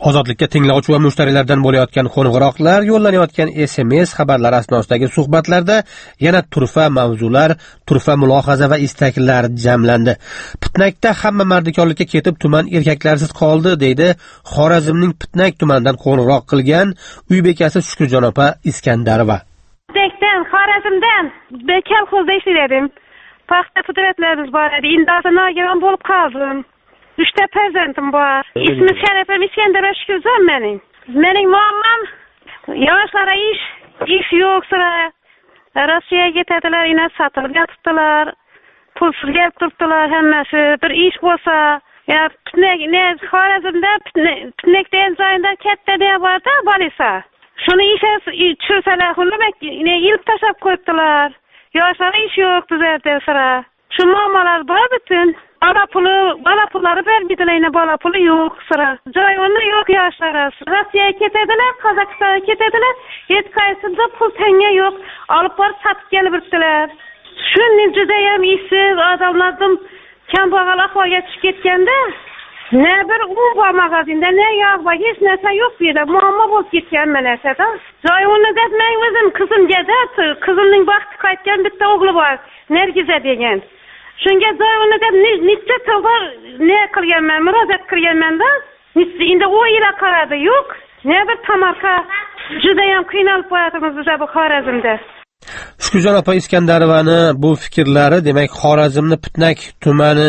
Speaker 1: Ozodlikka tinglovchi va mushtariylardan bo'layotgan qo'ng'iroqlar, yo'llanayotgan SMS xabarlar asnosidagi suhbatlarda yana turfa mavzular, turfa mulohaza va istaklar jamlandi. Pitnakda hamma mardikorlikka ketib, tuman erkaklarsiz qoldi, deydi Xorazmning Pitnak tumanidan qo'ng'iroq qilgan uy bekasi Shukurjon opa Iskandarova.
Speaker 18: Xorazmdan kolxozda ishladim. Paxta pudratlarimiz bor edi. Endi nogiron bo'lib qoldim. 3 ta farzandim bor. İsmi Sharafam Iskandarova Shukurjon mening. Mening muammam yoshlara ish yo'q sira. Rossiyaga ketadilar, ina sotilib yotibdilar. Pulsiz kelib turibdilar hammasi. Bir ish bo'lsa, ya Xorazmda Pitnakdan joyida katta deya borda bo'lsa. Shuni ishga tushirsalar, ilib tashlab qo'yibdilar. Yoshlara ish yo'q bizlarda sira. Shu muammolar bor butun. Bola pullari bermaydilar, bola puli yo'q sira. Joy o'rni yo'q yoshlara. Rossiyaga ketadilar, Qozog'istonga ketadilar. Hech qaysida pul tanga yo'q. Olib borib sotib kelib turibdilar. Shuni juda ham ishsiz odamlardan kambag'al ahvolga tushib ketganda, ne bir un bor magazinda, ne yog' bor, hech narsa yo'q bu yerda. Muammo bo'lib ketgan narsada. Joy o'rni deb men o'zim qizimning vaqti qaytgan bitta o'g'li bor, Nargiza degan. Shunga joy o'rni deb necha tilda qilganman, murojaat qilganman-da. Endi o yil qaradi, yo'q. Ne bir tamarqa juda ham qiynalib qo'yatimiz biz bu Xorazmda.
Speaker 1: Shukurjon opa Iskandarovani bu fikrlari, demak, Xorazmni Pitnak tumani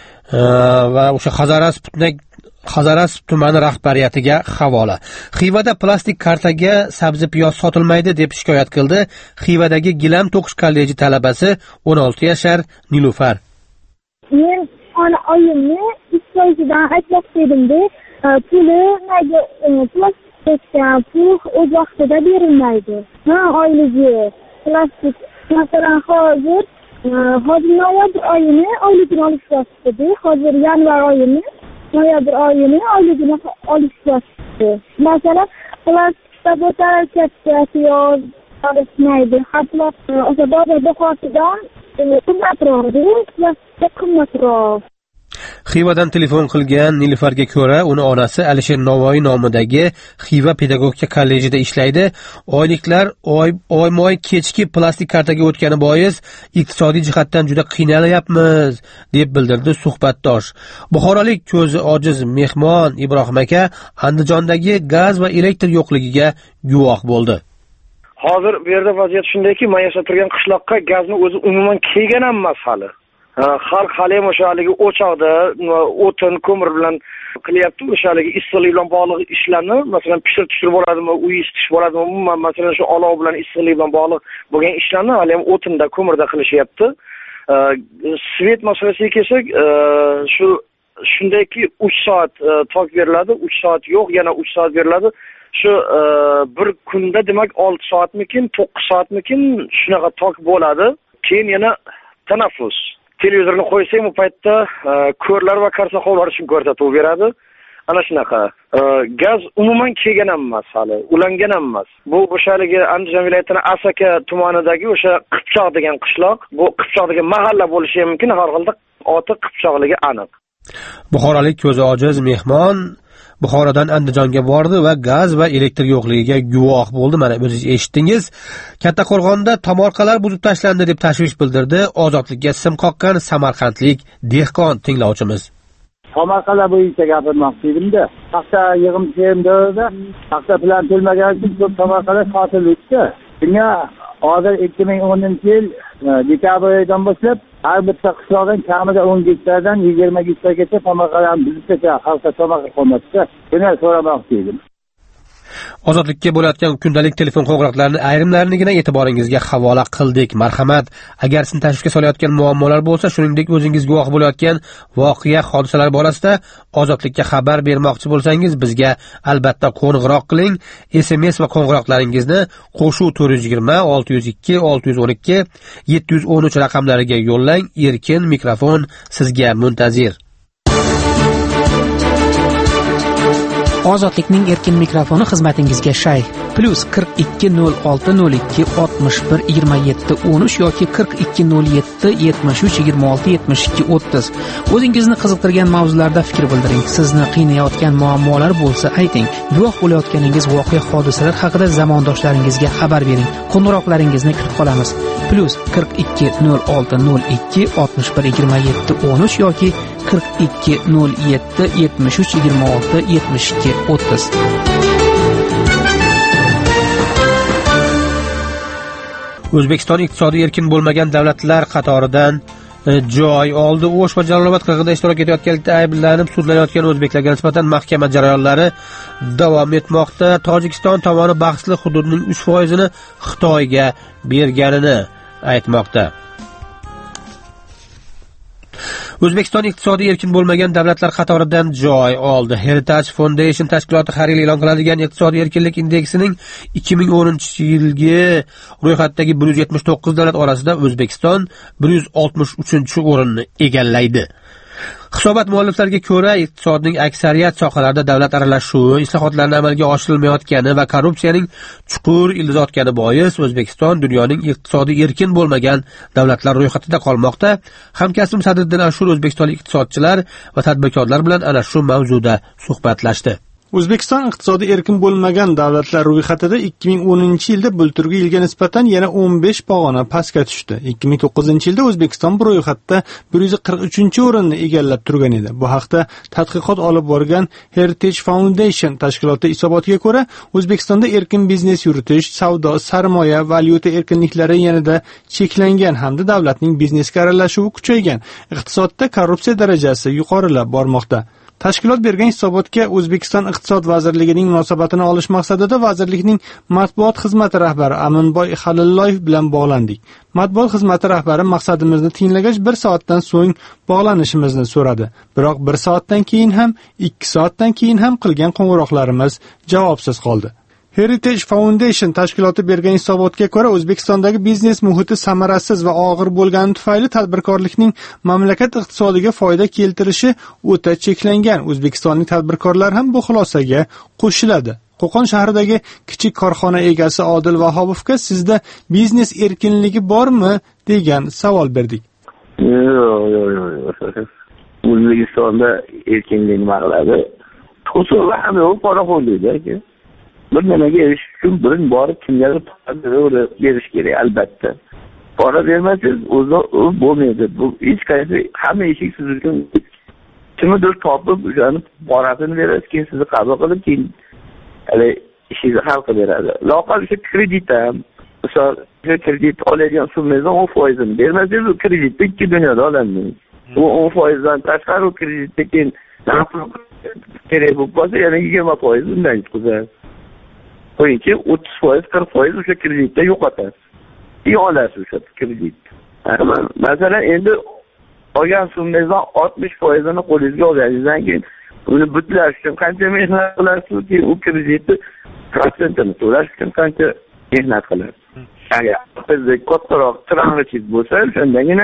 Speaker 1: va o'sha Hazaras tumani rahbariyatiga havola. Xivada plastik kartaga sabzi piyoz sotilmaydi deb shikoyat qildi Xivadagi Gilam to'qish kolleji talabasi 16 yashar Nilufar.
Speaker 10: Men ana oyimni istoyidan aytmoqchi edim-da, puli plastikka pul o'z vaqtida berilmaydi. Oyligi plastik, masalan, hozir noyabr oyini oyligini olishdi. Hozir yanvar oyini noyabr oyini oyligini olishdi. Masalan, plastikda bo'tar katta piyoz olishmaydi. Hatto o'sha bozor do'konidan qimmatroq, plastikda qimmatroq.
Speaker 1: Xivadan telefon qilgan Nilufarga ko'ra, uni onasi Alisher Navoiy nomidagi Xiva pedagogika kollejida ishlaydi. Oyliklar oymoy kechki plastik kartaga o'tgani bois iqtisodiy jihatdan juda qiynalyapmiz, deb bildirdi suhbatdosh. Buxorolik ko'zi ojiz mehmon Ibrohim aka Andijondagi gaz va elektr yo'qligiga guvoh bo'ldi.
Speaker 19: Hozir bu yerda vaziyat shundayki, men yashab turgan qishloqqa gazni o'zi umuman kelgan emas hali. Xalq hali ham o'shaligi o'choqda o'tin, ko'mir bilan qilyapti. O'shaligi issiqlik bilan bog'liq ishlarni, masalan, pishirib bo'ladimi, uy isitish bo'ladimi, umuman masalan shu olov bilan issiqlik bilan bog'liq bo'lgan ishlarni hali ham o'tinda, ko'mirda qilishyapti. Svet masalasiga kelsak, shundayki 3 soat tok beriladi, 3 soat yo'q, yana 3 soat beriladi. Shu bir kunda demak 6 soatmikin, 9 soatmikin shunaqa tok bo'ladi. Keyin yana tanaffus. Televizorni qo'ysang, bu paytda ko'rlar va karsaxonlar uchun ko'rsatuv beradi. Ana shunaqa. Gaz umuman kelgan emas hali, ulangan emas. Bu o'shaligi Andijon viloyatining Asaka tumanidagi o'sha Qipchoq degan qishloq. Bu Qipchoq degan mahalla bo'lishi mumkin, har holda oti Qipchoqligi aniq.
Speaker 1: Buxorolik ko'zi ojiz mehmon Buxorodan Andijonga bordi va gaz va elektr yo'qligiga guvoh bo'ldi. Mana o'zingiz eshitdingiz. Kattaqo'rg'onda tomorqalar buzib tashlandi deb tashvish bildirdi Ozodlikka sim qoqqan samarqandlik dehqon tinglovchimiz.
Speaker 20: Tomorqalar bo'yicha gapirmoqchi edim-da. Paxta yig'im-terimda paxta bilan to'lmagan uchun ko'p tomorqalar sotilibdi. Bunga hozir 2010-yil dekabr oyidan boshlab har bitta qishloqdan kamida 10 gektardan 20 gektargacha tomorqalarni buzibcha xalqqa tomorqa qolmoqda. Buni so'ramoqchi edim.
Speaker 1: Ozodlikka bo'layotgan kundalik telefon qo'ng'iroqlarini ayrimlarinigina e'tiboringizga havola qildik. Marhamat, agar sizni tashvishga solayotgan muammolar bo'lsa, shuningdek o'zingiz guvoh bo'layotgan voqea, hodisalar borasida Ozodlikka xabar bermoqchi bo'lsangiz, bizga albatta qo'ng'iroq qiling. SMS va qo'ng'iroqlaringizni qo'shuv 420 602 612 713 raqamlariga yo'llang. Erkin mikrofon sizga muntazir.
Speaker 13: Ozodlikning erkin mikrofoni xizmatingizga shay. Plus 420602612713 yoki 420773267230. O'zingizni qiziqtirgan mavzularda fikr bildiring. Sizni qiynayotgan muammolar bo'lsa ayting. Guvoh bo'layotganingiz voqea hodisalar haqida zamondoshlaringizga xabar bering. Qo'ng'iroqlaringizni kutib qolamiz. Plus 420602612713 yoki 420773267230.
Speaker 1: O'zbekiston iqtisodiy erkin bo'lmagan davlatlar qatoridan joy oldi. O'sh va Jalolobod qirg'inida ishtirok etayotganlikda ayblanib sudlanayotgan o'zbeklarga nisbatan mahkama jarayonlari davom etmoqda. Tojikiston tomoni bahsli hududning 3%ni Xitoyga berganini aytmoqda. O'zbekiston iqtisodiy erkin bo'lmagan davlatlar qatoridan joy oldi. Heritage Foundation tashkiloti har yil e'lon qiladigan iqtisodiy erkinlik indeksining 2010-yilgi ro'yxatdagi 179 davlat orasida O'zbekiston 163-o'rinni egallaydi. Hisobot mualliflariga ko'ra, iqtisodning aksariyat sohalarida davlat aralashuvi, islohotlarning amalga oshirilmayotgani va korrupsiyaning chuqur ildizotgani bois O'zbekiston dunyoning iqtisodiy erkin bo'lmagan davlatlar ro'yxatida qolmoqda. Hamkasbim Sadriddin Ashur o'zbekistonlik iqtisodchilar va tadbirkorlar bilan ana shu mavzuda suhbatlashdi.
Speaker 12: O'zbekiston iqtisodiy erkin bo'lmagan davlatlar ro'yxatida 2010-yilda bulturgi yilga nisbatan yana 15 pog'ona pastga tushdi. 2009-yilda O'zbekiston bu ro'yxatda 143-o'rinni egallab turgan edi. Bu haqda tadqiqot olib borgan Heritage Foundation tashkiloti hisobotiga ko'ra, O'zbekistonda erkin biznes yuritish, savdo, sarmoya, valyuta erkinliklari yanada cheklangan hamda davlatning biznesga aralashuvi kuchaygan. Iqtisodda korrupsiya darajasi yuqorilab bormoqda. Tashkilot bergan hisobotga O'zbekiston Iqtisod vazirligining munosabatini olish maqsadida vazirlikning matbuot xizmati rahbari Aminboy Xalilloyev bilan bog'landik. Matbuot xizmati rahbari maqsadimizni tinglagach 1 soatdan so'ng bog'lanishimizni so'radi. Biroq 1 soatdan keyin ham, 2 soatdan keyin ham qilgan qo'ng'iroqlarimiz javobsiz qoldi. Heritage Foundation tashkiloti bergan hisobotga ko'ra, O'zbekistondagi biznes muhiti samarasiz va og'ir bo'lgani tufayli tadbirkorlikning mamlakat iqtisodiga foyda keltirishi o'ta cheklangan. O'zbekistonlik tadbirkorlar ham bu xulosaga qo'shiladi. Qo'qon shahridagi kichik korxona egasi Odil Vahobovga sizda biznes erkinligi bormi degan savol berdik.
Speaker 21: Yo'q. O'zbekistonda erkinlik nima qiladi? To'siq hamma poraxo'rlikda aka. Bir nimaga erishish uchun birin borib kimgadir berish kerak, albatta. Pora bermasangiz o'zi bo'lmaydi. Bu hech qaysi hamma eshik siz uchun kimdir topib o'shani porasini beradi, keyin sizni qabul qilib, keyin hali ishingizni hal qilib beradi. Loqal o'sha kredit ham, misol kredit oladigan summangizdan 10% bermasangiz, u kreditni ikki dunyoda olasiz. Bu 10% tashqari kreditni keyin kerak bo'lib qolsa, yana 20% undan chiqadi. Qo'yingki 30%, 40% o'sha kreditda yo'qotasiz. Olasiz o'sha kredit. Masalan, endi olgan summangizdan 60%ni qo'lingizga olganingizdan keyin uni butlash uchun qancha mehnat qilasiz, keyin u kreditni protsentini to'lash uchun qancha mehnat qilasiz. Agar bizda kattaroq tranchit bo'lsa, shundagina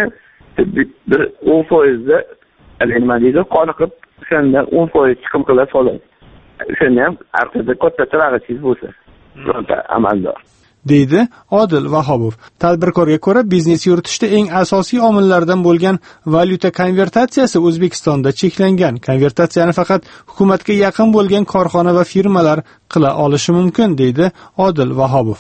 Speaker 21: 10% da nima deydi, qoniqib o'shandan 10% chiqim qila soladi. Shuni ham orqada katta tranchit bo'lsa, bironta amaldor
Speaker 12: deydi Odil Vahobov. Tadbirkorga ko'ra, biznes yuritishda eng asosiy omillardan bo'lgan valyuta konvertatsiyasi O'zbekistonda cheklangan. Konvertatsiyani faqat hukumatga yaqin bo'lgan korxona va firmalar qila olishi mumkin, deydi Odil Vahobov.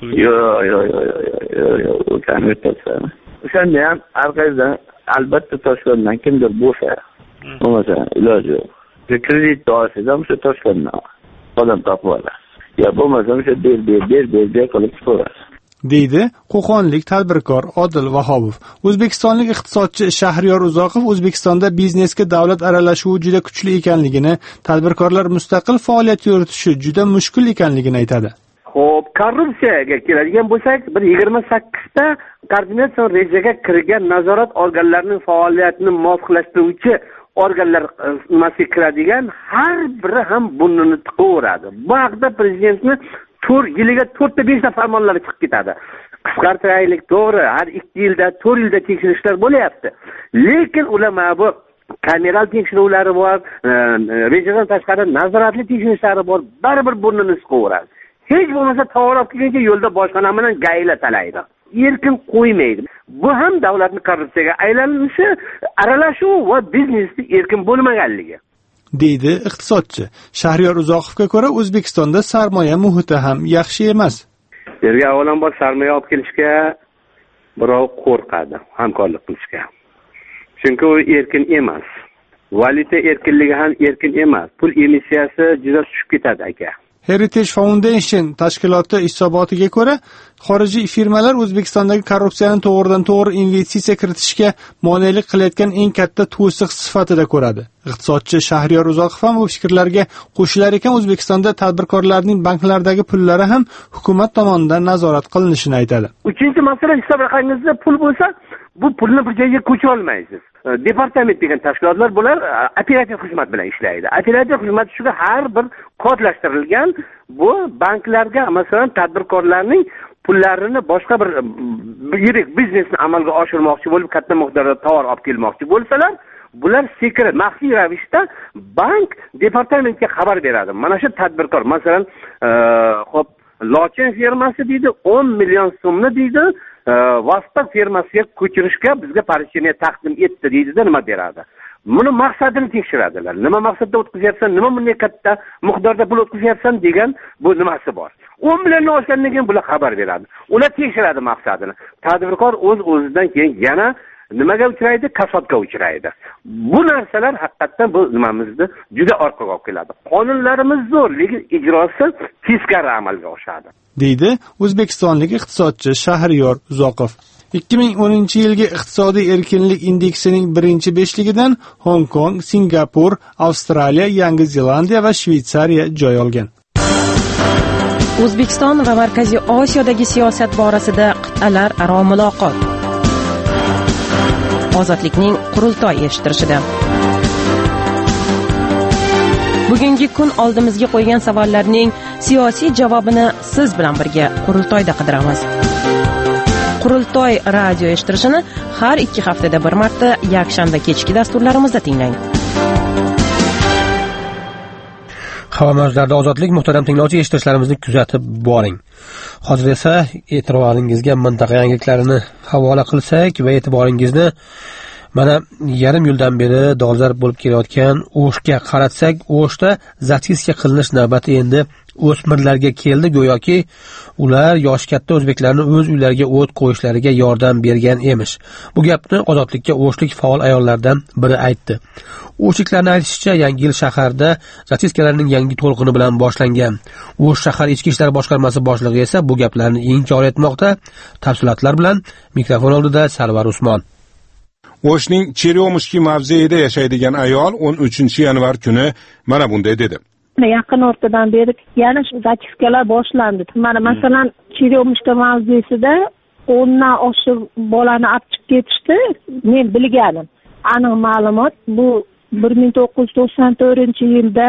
Speaker 21: Yo'q, konvertatsiya. O'shanda ham orqadan albatta Toshkentdan kimdir bo'lsa, bo'lmasa iloji yo'q. Kredit olsangiz ham o'sha Toshkentdan odam topib olasiz. Ya bo'lmasa o'sha ber qilib chiqarasiz,
Speaker 12: deydi qo'qonlik tadbirkor Odil Vahobov. O'zbekistonlik iqtisodchi Shahriyor Uzoqov O'zbekistonda biznesga davlat aralashuvi juda kuchli ekanligini, tadbirkorlar mustaqil faoliyat yuritishi juda mushkul ekanligini aytadi.
Speaker 22: Xo'p, korrupsiyaga keladigan bo'lsak, bir 28 ta koordinatsiya rejaga kirgan nazorat organlarining faoliyatini muvofiqlashtiruvchi organlar nimasiga kiradigan har biri ham burnini tiqaveradi. Bu haqda prezidentni 4 yiliga 4 ta 5 ta farmonlari chiqib ketadi. Qisqartiraylik, to'g'ri, har 2 yilda 4 yilda tekshirishlar bo'lyapti. Lekin ulama bu kameral tekshiruvlari bor, rejadan tashqari nazoratli tekshirishlari bor, baribir burnini siqaveradi. Hech bo'lmasa tovar olib kelguncha yo'lda boshqana bilan gayla talaydi. Erkin qo'ymaydi. Bu ham davlatning korrupsiyaga aylanishi, aralashuv va biznesda erkin bo'lmaganligi.
Speaker 12: deydi iqtisodchi. Shahriyor Uzoqovga ko'ra, O'zbekistonda sarmoya muhiti ham yaxshi emas.
Speaker 22: Yerga avvalambor sarmoya olib kelishga birov qo'rqadi, hamkorlik qilishga. Chunki u erkin emas. Valyuta erkinligi ham erkin emas. Pul emissiyasi juda tushib ketadi aka.
Speaker 12: Heritage Foundation tashkiloti hisobotiga ko'ra, xorijiy firmalar O'zbekistondagi korrupsiyani to'g'ridan-to'g'ri investitsiya kiritishga monelik qilayotgan eng katta to'siq sifatida ko'radi. Iqtisodchi Shahriyor Uzoqov ham bu fikrlarga qo'shilar ekan, O'zbekistonda tadbirkorlarning banklardagi pullari ham hukumat tomonidan nazorat qilinishini aytadi.
Speaker 22: Uchinchi masala, hisob raqamingizda pul bo'lsa, bu pulni bir joyga ko'cha olmaysiz. Departament degan tashkilotlar bular operativ xizmat bilan ishlaydi. Operativ xizmat shuga har bir kodlashtirilgan, bu banklarga, masalan, tadbirkorlarning pullarini boshqa bir yirik biznesni amalga oshirmoqchi bo'lib, katta miqdorda tovar olib kelmoqchi bo'lsalar, bular sekret, maxfiy ravishda bank departamentga xabar beradi. Mana shu tadbirkor, masalan, xo'p, Lochin firmasi deydi, 10 million so'mni deydi, Vostok firmasiga ko'chirishga bizga porучение taqdim etdi deydi-da, nima beradi? Buni maqsadini tekshiradilar. Nima maqsadda o'tkazyapsan, nima bunday katta miqdorda pul o'tkazyapsan degan bu nimasi bor. 10 millionni oshgandan keyin bular xabar beradi. Ular tekshiradi maqsadini. Tadbirkor o'z-o'zidan keyin yana nimaga uchraydi? Kasodga uchraydi. Bu narsalar haqiqatan bu nimamizni juda orqaga olib keladi. Qonunlarimiz zo'r, lekin ijrosi teskari amalga oshadi,
Speaker 12: deydi o'zbekistonlik iqtisodchi Shahriyor Uzoqov. 2010-yilgi iqtisodiy erkinlik indeksining birinchi beshligidan Hong Kong, Singapur, Avstraliya, Yangi Zelandiya va Shveysariya joy olgan.
Speaker 3: O'zbekiston va Markaziy Osiyodagi siyosat borasida qit'alar aro muloqot. Ozodlikning qurultoy eshittirishida. Bugungi kun oldimizga qo'ygan savollarning siyosiy javobini siz bilan birga qurultoyda qidiramiz. Qurultoy radio eshittirishini har 2 haftada bir marta yakshanba kechki dasturlarimizda tinglang.
Speaker 1: Havo mavjlarida ozodlik, muhtaram tinglovchi, eshittirishlarimizni kuzatib boring. Hozir esa e'tiboringizga mintaqa yangiliklarini havola qilsak va e'tiboringizni mana yarim yildan beri dolzarb bo'lib kelayotgan O'shga qaratsak, O'shda zatiska qilinish navbati endi o'smirlarga keldi. Go'yoki ular yoshi katta o'zbeklarni o'z uylariga o't qo'yishlariga yordam bergan emish. Bu gapni ozodlikka o'shlik faol ayollardan biri aytdi. O'shliklarning aytishicha, Yangi yil shaharda zatiskalarning yangi to'lqini bilan boshlangan. O'sh shahar ichki ishlar boshqarmasi boshlig'i esa bu gaplarni inkor etmoqda. Tafsilotlar bilan mikrofon oldida Sarvar Usmon.
Speaker 5: O'shning Cheryomushki mavzeida yashaydigan ayol 13 yanvar kuni mana bunday dedi.
Speaker 10: Yaqin o'rtadan beri yana shu zatiskalar boshlandi. Mana masalan Cheryomushka mavzesida 10 dan oshiq bolani olib chiqib ketishdi. Men bilganim. Aniq ma'lumot bu 1994-yilda,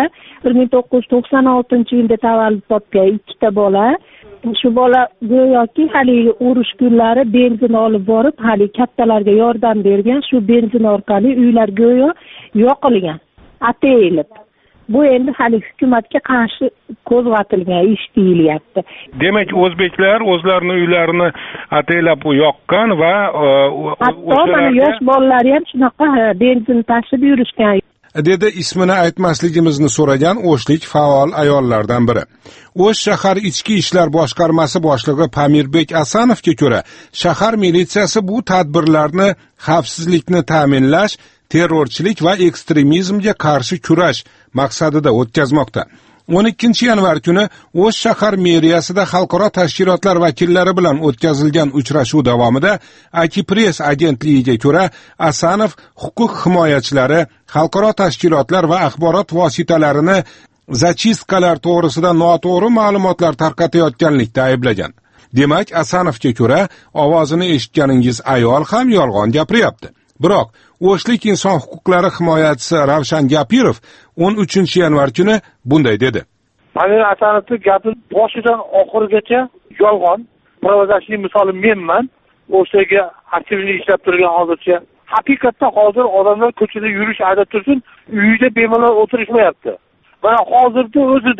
Speaker 10: 1996-yilda tavallud topgan 2 ta bola. Shu bola go'yoki hali urush kunlari benzin olib borib, hali kattalarga yordam bergan. Shu benzin orqali uylar go'yo yoqilgan, atayilib. Bu endi hali hukumatga qarshi qo'zg'atilgan ish deyilyapti.
Speaker 5: Demak, o'zbeklar o'zlarining uylarini ataylab yoqqan va
Speaker 10: hatto mana yosh bolalar ham shunaqa benzin tashib yurishgan,
Speaker 5: dedi ismini aytmasligimizni so'ragan o'shlik faol ayollardan biri. O'sh shahar ichki ishlar boshqarmasi boshlig'i Pamirbek Asanovga ko'ra, shahar militsiyasi bu tadbirlarni xavfsizlikni ta'minlash, terrorchilik va ekstremizmga qarshi kurash maqsadida o'tkazmoqda. 12 yanvar kuni O'sh shahar meriyasida xalqaro tashkilotlar vakillari bilan o'tkazilgan uchrashuv davomida Akipress agentligiga ko'ra, Asanov huquq himoyachilari xalqaro tashkilotlar va axborot vositalarini zachistkalar to'g'risida noto'g'ri ma'lumotlar tarqatayotganlikda ayblagan. Demak, Asanovga ko'ra, ovozini eshitganingiz ayol ham yolg'on gapiryapti. Biroq O'shlik inson huquqlari himoyachisi Ravshan Gapirov 13 yanvar kuni bunday dedi.
Speaker 23: Amir Asanovning gapi boshidan oxirigacha yolg'on. Provozatsiya misoli menman. O'shaga aktivlik ishlab turgan hozircha haqiqatdan hozir odamlar ko'chada yurish adab tursin, uyida bemalol o'tirishmayapti. Mana hozirda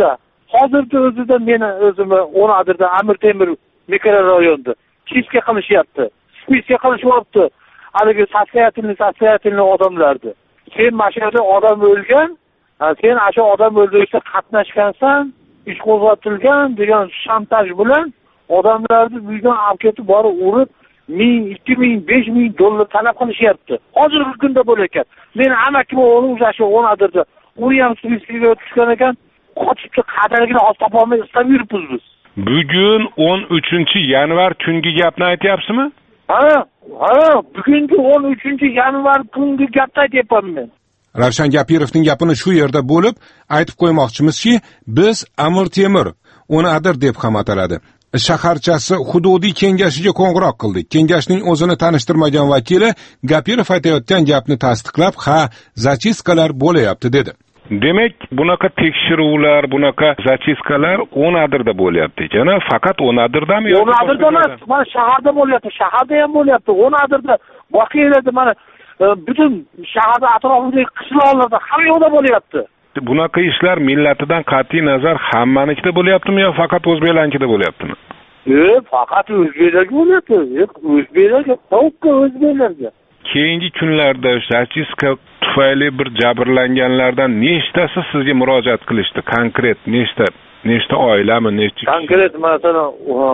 Speaker 23: o'zida meni o'zimni 10 adirda Amir Temur mikrorayonida chiska qilishyapti. Spiska qilishyapti. Haligi saslyatilni odamlardi. Sen mashhurda odam o'lgan, sen o'sha odam o'ldirishda qatnashgansan, ish qo'zg'atilgan degan shantaj bilan odamlarni uydan olib ketib borib urib 1000, 2000, 5000 dollar talab qilishyapti. Hozirgi kunda bo'layotgan. Meni amakim o'g'lim o'sha 10 adirda u ham spiskaga tushgan ekan, qochibdi, qadaligini hozir topolmay istab yuribmiz biz.
Speaker 5: Bugun 13-yanvar kungi gapni aytyapsizmi?
Speaker 23: Ha, bugungi 13-yanvar kungi gapni aytyapman men.
Speaker 5: Ravshan Gapirovning gapini shu yerda bo'lib aytib qo'ymoqchimizki, biz Amir Temur, 10 adir deb ham ataladi, shaharchasi hududiy kengashiga qo'ng'iroq qildik. Kengashning o'zini tanishtirmagan vakili Gapirov aytayotgan gapni tasdiqlab, ha, zachiskalar bo'layapti dedi. Demak, bunaqa tekshiruvlar, bunaqa zachiskalar 10 adirda bo'lyapti ekan. Faqat 10 adirdami yoki
Speaker 23: 10 adirda emas, mana shaharda bo'lyapti. Shaharda ham bo'lyapti. 10 adirda voqealarda mana butun shaharda atrofidagi qishloqlarda hamma yoqda bo'lyapti.
Speaker 5: Bunaqa ishlar millatidan qat'iy nazar hammanikida bo'lyaptimi yo faqat o'zbeklarnikida bo'lyaptimi?
Speaker 23: Faqat o'zbeklarga bo'lyapti. O'zbeklarga, to'qqa o'zbeklarga.
Speaker 5: Keyingi kunlarda zachiska tufayli bir jabrlanganlardan nechtasi sizga murojaat qilishdi? Konkret nechta oilami, nechta?
Speaker 23: Konkret masalan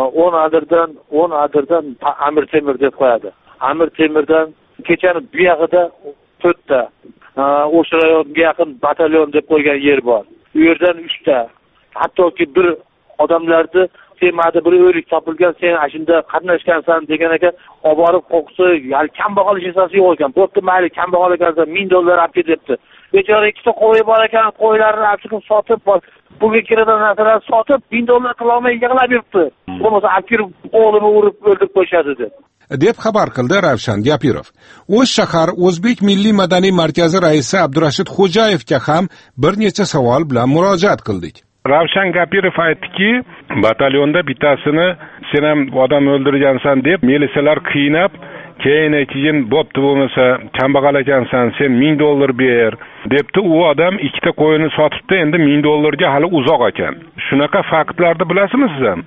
Speaker 23: 10 adirdan Amir Temur deb qo'yadi. Amir Temurdan kechani bu yog'ida 4 ta, o'sha rayonga yaqin batalyon deb qo'ygan yer bor. U yerdan 3 ta. Hattoki bir odamlarni temada bir o'lik topilgan, sen ashunda qatnashgansan degan ekan, olib borib qo'qsa, kambag'al hissasi yo'q ekan. Bo'pti, mayli, kambag'al ekansan, 1000 dollar olib ketyapti. Bechora ikkita qo'yi bor ekan, qo'ylarni olib sotib, pulga kiradigan narsalarni sotib, 1000 dollar qila olmay yig'lab yuribdi. Bo'lmasa olib kirib o'g'lini urib o'ldirib qo'yishadi deb xabar qildi Ravshan Gapirov. O'sh shahar O'zbek Milliy madaniy markazi raisi Abdurashid Xo'jayevga ham bir necha savol bilan murojaat qildik. Ravshan Gapirov aytdiki, batalyonda bittasini sen ham odam o'ldirgansan deb militsiyalar qiynab, keyin bo'pti bo'lmasa kambag'al ekansan, sen 1000 dollar ber debdi. U odam ikkita qo'yini sotibdi, endi 1000 dollarga hali uzoq ekan. Shunaqa faktlarni bilasizmi siz ham?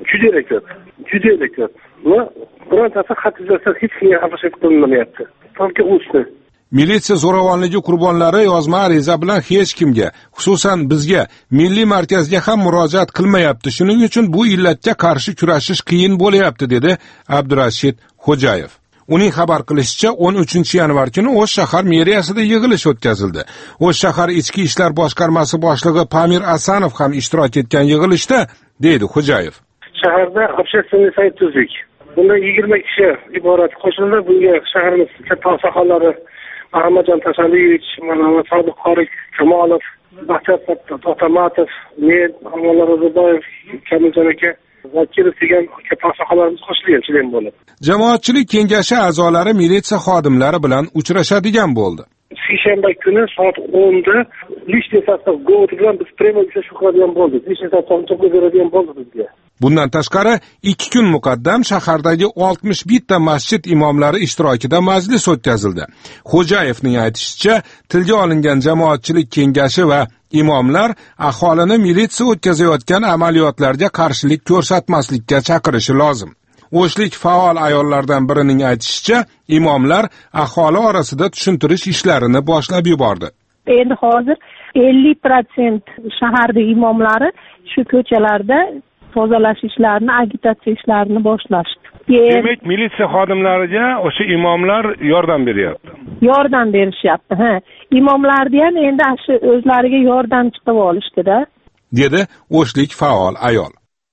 Speaker 23: Juda ko'p. Va birontasi xatizasiz hech kimga xabar qilinmayapti. To'g'ri o'sdi.
Speaker 5: Militsiya zo'ravonligi qurbonlari yozma ariza bilan hech kimga, xususan bizga, milliy markazga ham murojaat qilmayapti. Shuning uchun bu illatga qarshi kurashish qiyin bo'layapti, dedi Abdurashid Xo'jayev. Uning xabar qilishicha 13-yanvar kuni O'sh shahar meriyasida yig'ilish o'tkazildi. O'sh shahar ichki ishlar boshqarmasi boshlig'i Pamir Asanov ham ishtirok etgan yig'ilishda, deydi Xo'jayev.
Speaker 23: Shaharda общественный sayt tuzdik. Bunda 20 kishi iborat qo'shildi. Bunga shaharimiz katta oqsoqollari Ahmadjon Tasalliyevich, Sodiq Qori Kamolov, Bahchat Totamatov, men, Amollar Ro'ziboyev, Kamiljon aka, vakil degan katta oqsoqollarimiz qo'shilgan bo'ldi. Jamoatchilik kengashi a'zolari militsiya xodimlari bilan uchrashadigan bo'ldi. Seshanba kuni soat 10 da lishniy sostav govot bilan biz premo ishlash qiladigan bo'ldik. Lishniy sostavni to'plab beradigan bo'ldi bizga. Bundan tashqari 2 kun muqaddam shahardagi 61 ta masjid imomlari ishtirokida majlis o'tkazildi. Xo'jayevning aytishicha, tilga olingan jamoatchilik kengashi va imomlar aholini militsiya o'tkazayotgan amaliyotlarga qarshilik ko'rsatmaslikka chaqirishi lozim. O'shlik faol ayollardan birining aytishicha, imomlar aholi orasida tushuntirish ishlarini boshlab yubordi.
Speaker 2: Endi hozir 50% shaharning imomlari shu ko'chalarda tozalash ishlarini, agitatsiya ishlarini boshlashdi.
Speaker 5: Demak, militsiya xodimlariga o'sha imomlar yordam beryapti.
Speaker 2: Yordam berishyapti, ha. Imomlarni ham endi shu o'zlariga yordamchi qilib olishdi-da,
Speaker 5: dedi O'shlik faol ayol.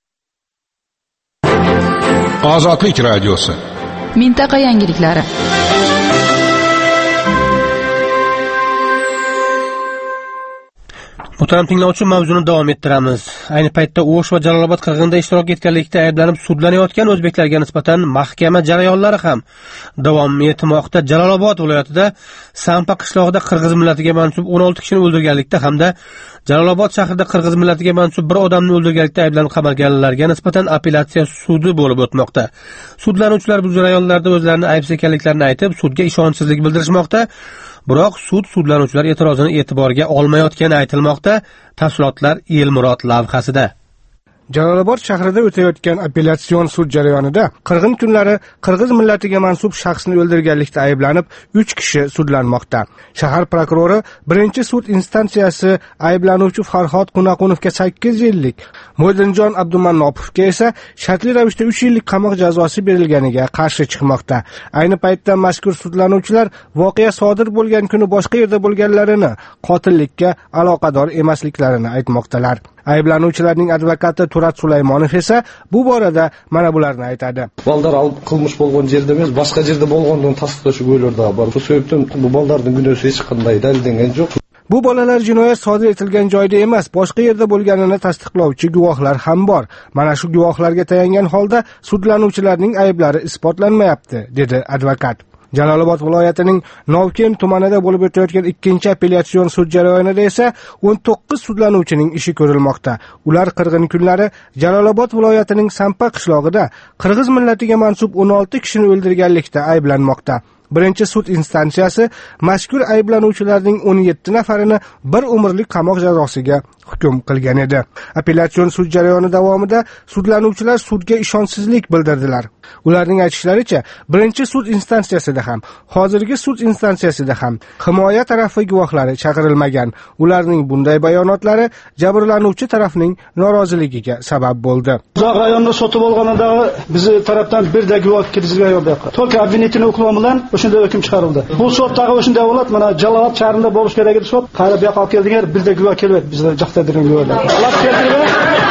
Speaker 5: Ozodlik radiosi.
Speaker 8: Mintaqa yangiliklari.
Speaker 1: Muhtaram tinglovchi, mavzuni davom ettiramiz. Ayni paytda O'sh va Jalolobod qirg'inida ishtirok etganlikda ayblanib sudlanayotgan o'zbeklarga nisbatan mahkama jarayonlari ham davom etmoqda. Jalolobod viloyatida Sampa qishlog'ida qirg'iz millatiga mansub 16 kishini o'ldirganlikda hamda Jalolobod shahrida qirg'iz millatiga mansub bir odamni o'ldirganlikda ayblanib qamalganlarga nisbatan apellyatsiya sudi bo'lib o'tmoqda. Sudlanuvchilar bu jarayonlarda o'zlarini aybsiz ekanliklarini aytib, sudga ishonchsizlik bildirishmoqda. Biroq sudlanuvchilar e'tirozini e'tiborga olmayotgani aytilmoqda. Tafsilotlar Elmurod lavhasida.
Speaker 4: Jalolobod shahrida o'tayotgan apellyatsiyon sud jarayonida qirg'in kunlari qirg'iz millatiga mansub shaxsni o'ldirganlikda ayblanib 3 kishi sudlanmoqda. Shahar prokurori birinchi sud instansiyasi ayblanuvchi Farhod Qunaqunovga 8 yillik, Mo'ydinjon Abdumannopovga esa shartli ravishda 3 yillik qamoq jazosi berilganiga qarshi chiqmoqda. Ayni paytda mazkur sudlanuvchilar voqea sodir bo'lgan kuni boshqa yerda bo'lganlarini, qotillikka aloqador emasliklarini aytmoqdalar. Ayblanuvchilarning advokati Turat Sulaymonov esa bu borada mana bularni aytadi.
Speaker 6: Balдар alып qilmish bo'lgan yerda emas, boshqa yerda bo'lgandan tasdiqlovchi go'ylarda bor. Bu sebepten bu baldarning gunohi hech qanday dalillangan yo'q.
Speaker 4: Bu bolalar jinoyat sodir etilgan joyda emas, boshqa yerda bo'lganini tasdiqlovchi guvohlar ham bor. Mana shu guvohlarga tayangan holda sudlanuvchilarning ayblari isbotlanmayapti, dedi advokat. Jalolobod viloyatining Novken tumanida bo'lib o'tayotgan ikkinchi apellyatsiyon sud jarayonida esa 19 sudlanuvchining ishi ko'rilmoqda. Ular qirg'in kunlari Jalolobod viloyatining Sampa qishlog'ida qirg'iz millatiga mansub 16 kishini o'ldirganlikda ayblanmoqda. Birinchi sud instansiyasi mazkur ayblanuvchilarning 17 nafarini bir umrlik qamoq jazosiga hukm qilgan edi. Apellyatsiyon sud jarayoni davomida sudlanuvchilar sudga ishonchsizlik bildirdilar. Ularning aytishlaricha, birinchi sud instansiyasida ham, hozirgi sud instansiyasida ham himoya tarafi guvohlari chaqirilmagan. Ularning bunday bayonotlari jabrlanuvchi tarafning noroziligiga sabab bo'ldi.
Speaker 9: Uzoq rayonda sotib olganida bizi tarafdan bir de guvoh kirizilgan yo'q. To'liq obvinitini o'qilgan bilan o'shanda hukm chiqarildi. Bu sotdagi o'shanda holat mana Jalolobod shahrida bo'lish kerak edi sot. Qara bu yoqqa keldilar, bir de guvoh kelib bizga jaqtadirgan guvohlar. Alloh keltirgan.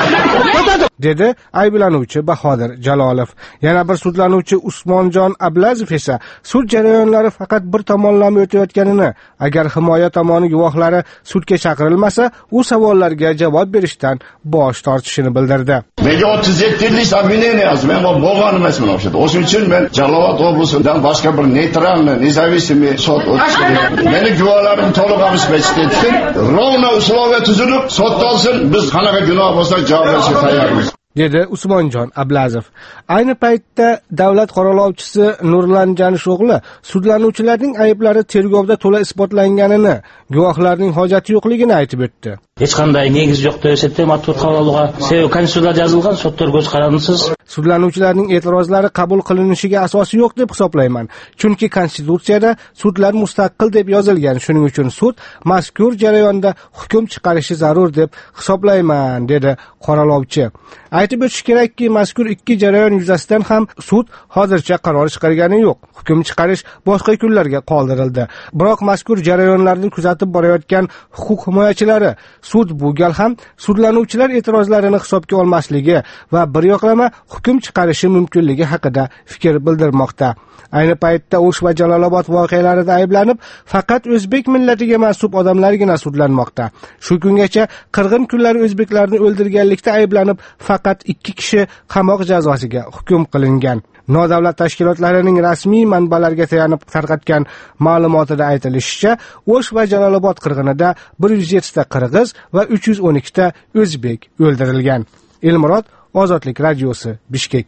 Speaker 4: dedi ayblanuvchi Bahodir Jalolov. Yana bir sudlanuvchi Usmonjon Ablazov esa sud jarayonlari faqat bir tomonlama o'tayotganini, agar himoya tomoni guvohlari sudga chaqirilmasa, u savollarga javob berishdan bosh tortishini bildirdi.
Speaker 24: Menga 37 yillik obvineniya yozdim, men bo'lgan emasman o'sha. O'shuning uchun men Jalolobod oblasidan boshqa bir neytralni, nezavisimiy sud o'tkazdim. Meni guvohlarim to'liq isbot etdi. Rovna uslovga tuzilib, sudda olsin, biz qanaqa gunoh bo'lsa javob berishga tayyormiz,
Speaker 4: dedi Usmonjon Ablazov. Ayni paytda davlat qo'riqlovchisi Nurlan Janishog'li sudlanuvchilarning ayblari tergovda to'la isbotlanganini, guvohlarning hojati yo'qligini aytib o'tdi.
Speaker 25: Hech qanday negiz yo'q desa, matbuot qarolig'iga konstitutsiyada yozilgan, sudlar ko'z qaramsiz.
Speaker 4: Sudlanuvchilarning e'tirozlari qabul qilinishiga asosi yo'q deb hisoblayman. Chunki konstitutsiyada sudlar mustaqil deb yozilgan. Shuning uchun sud mazkur jarayonda hukm chiqarishi zarur deb hisoblayman, dedi qo'riqlovchi. Aytib o'tish kerakki, mazkur ikki jarayon yuzasidan ham sud hozircha qaror chiqargani yo'q. Hukm chiqarish boshqa kunlarga qoldirildi. Biroq mazkur jarayonlarni kuzatib borayotgan huquq himoyachilari sud bu gal ham sudlanuvchilar e'tirozlarini hisobga olmasligi va bir yoqlama hukm chiqarishi mumkinligi haqida fikr bildirmoqda. Ayni paytda O'sh va Jalolobod voqealarida ayblanib, faqat o'zbek millatiga mansub odamlargina sudlanmoqda. Shu kungacha qirg'in kunlari o'zbeklarni o'ldirganlikda ayblanib, faqat 2 kishi qamoq jazosiga hukm qilingan. Nodavlat tashkilotlarining rasmiy manbalarga tayanib tarqatgan ma'lumotida aytilishicha, O'sh va Jalolobod qirg'inida 107 ta qirg'iz va 312 ta o'zbek o'ldirilgan. Elmurod, Ozodlik radiosi, Bishkek.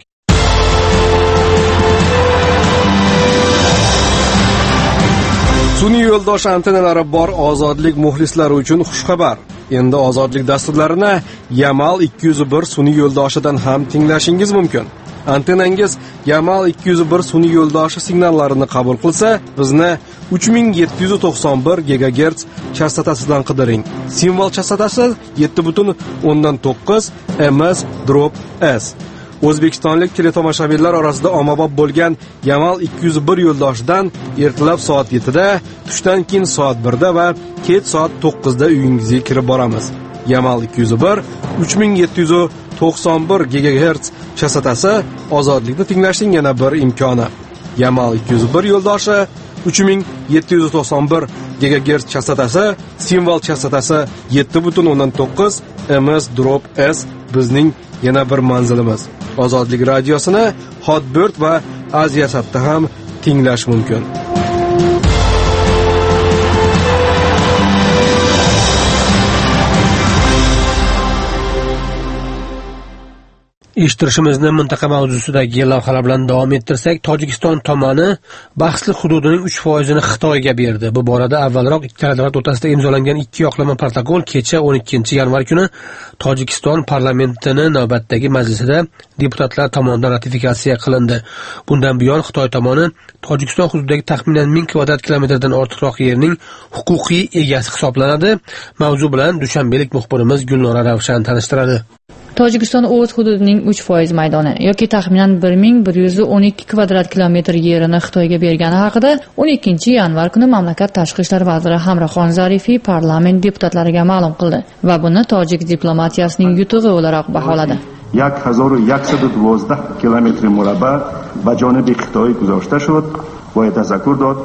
Speaker 26: Sun'iy yo'ldosh antennalari bor Ozodlik muxlislari uchun xushxabar. Endi Ozodlik dasturlarini Yamal 201 sun'iy yo'ldoshidan ham tinglashingiz mumkin. Antennangiz Yamal 201 sun'iy yo'ldoshi signallarini qabul qilsa, bizni 3791 GHz chastotasidan qidiring. Simvol chastotasi 7.9 ms/s. O'zbekistonlik teletomoshabinlar orasida ommabop bo'lgan Yamal 201 yo'ldoshidan ertalab soat 7 da, tushdan keyin soat 1 da va kech soat 9 da uyingizga kirib boramiz. Yamal 201 3791 GHz chastotasi ozodlikni tinglashning yana bir imkoni. Yamal 201 yo'ldoshi 3791 GHz chastotasi, simvol chastotasi 7.9 ms/s bizning yana bir manzilimiz. Ozodlik radiosini Hotbird va Aziyasatda ham tinglash mumkin.
Speaker 1: Eshittirishimizni mintaqa mavzusidagi lavhalar bilan davom ettirsak, Tojikiston tomoni bahsli hududining 3% ni Xitoyga berdi. Bu borada avvalroq ikki davlat o'rtasida imzolangan ikki yoqlama protokol kecha 12-yanvar kuni Tojikiston parlamentini navbatdagi majlisida deputatlar tomonidan ratifikatsiya qilindi. Bundan buyon Xitoy tomoni Tojikiston hududidagi taxminan 1000 kvadrat kilometrdan ortiqroq yerning huquqiy egasi hisoblanadi. Mavzu bilan dushanbelik muxbirimiz Gulnora Ravshan tanishtiradi.
Speaker 7: Tojikiston o'z hududining 3% maydoni yoki taxminan 1112 kvadrat kilometr yerini Xitoyga bergani haqida 12-yanvar kuni mamlakat tashqi ishlar vaziri Hamroxon Zarifiy parlament deputatlariga ma'lum qildi va buni tojik diplomatiyasining yutug'i o'laroq baholadi.
Speaker 11: 1112 kilometr murabba ba jonibi Xitoy guzashta shud va tazakkur dod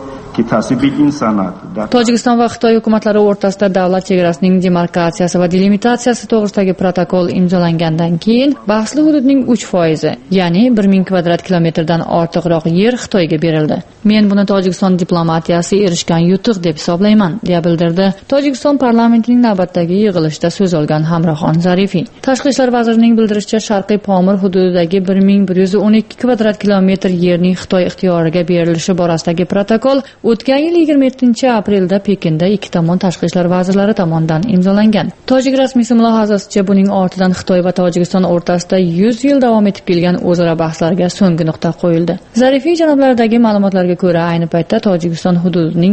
Speaker 7: Tojikiston va Xitoy hukumatlari o'rtasida davlat chegarasining demarkatsiyasi va delimitatsiyasi to'g'risidagi protokol imzolangandan keyin bahsli hududning 3%, ya'ni 1000 kvadrat kilometrdan ortiqroq yer Xitoyga berildi. Men buni Tojikiston diplomatiyasi erishgan yutuq deb hisoblayman, deya bildirdi Tojikiston parlamentining navbatdagi yig'ilishida so'z olgan Hamroxon Zarifiy. Tashqi ishlar vazirining bildirishicha, Sharqiy Pomir hududidagi 1112 kvadrat kilometr yerning Xitoy ixtiyoriga berilishi borasidagi protokol o'tgan yil 27-aprelda Pekinda ikki tomon tashqi ishlar vazirlari tomonidan imzolangan. Tojik rasmiysi mulohazasicha, buning ortidan Xitoy va Tojikiston o'rtasida 100 yil davom etib kelgan o'zaro bahslarga so'nggi nuqta qo'yildi. Zarifiy janoblaridagi ma'lumotlarga ko'ra, ayni paytda Tojikiston hududining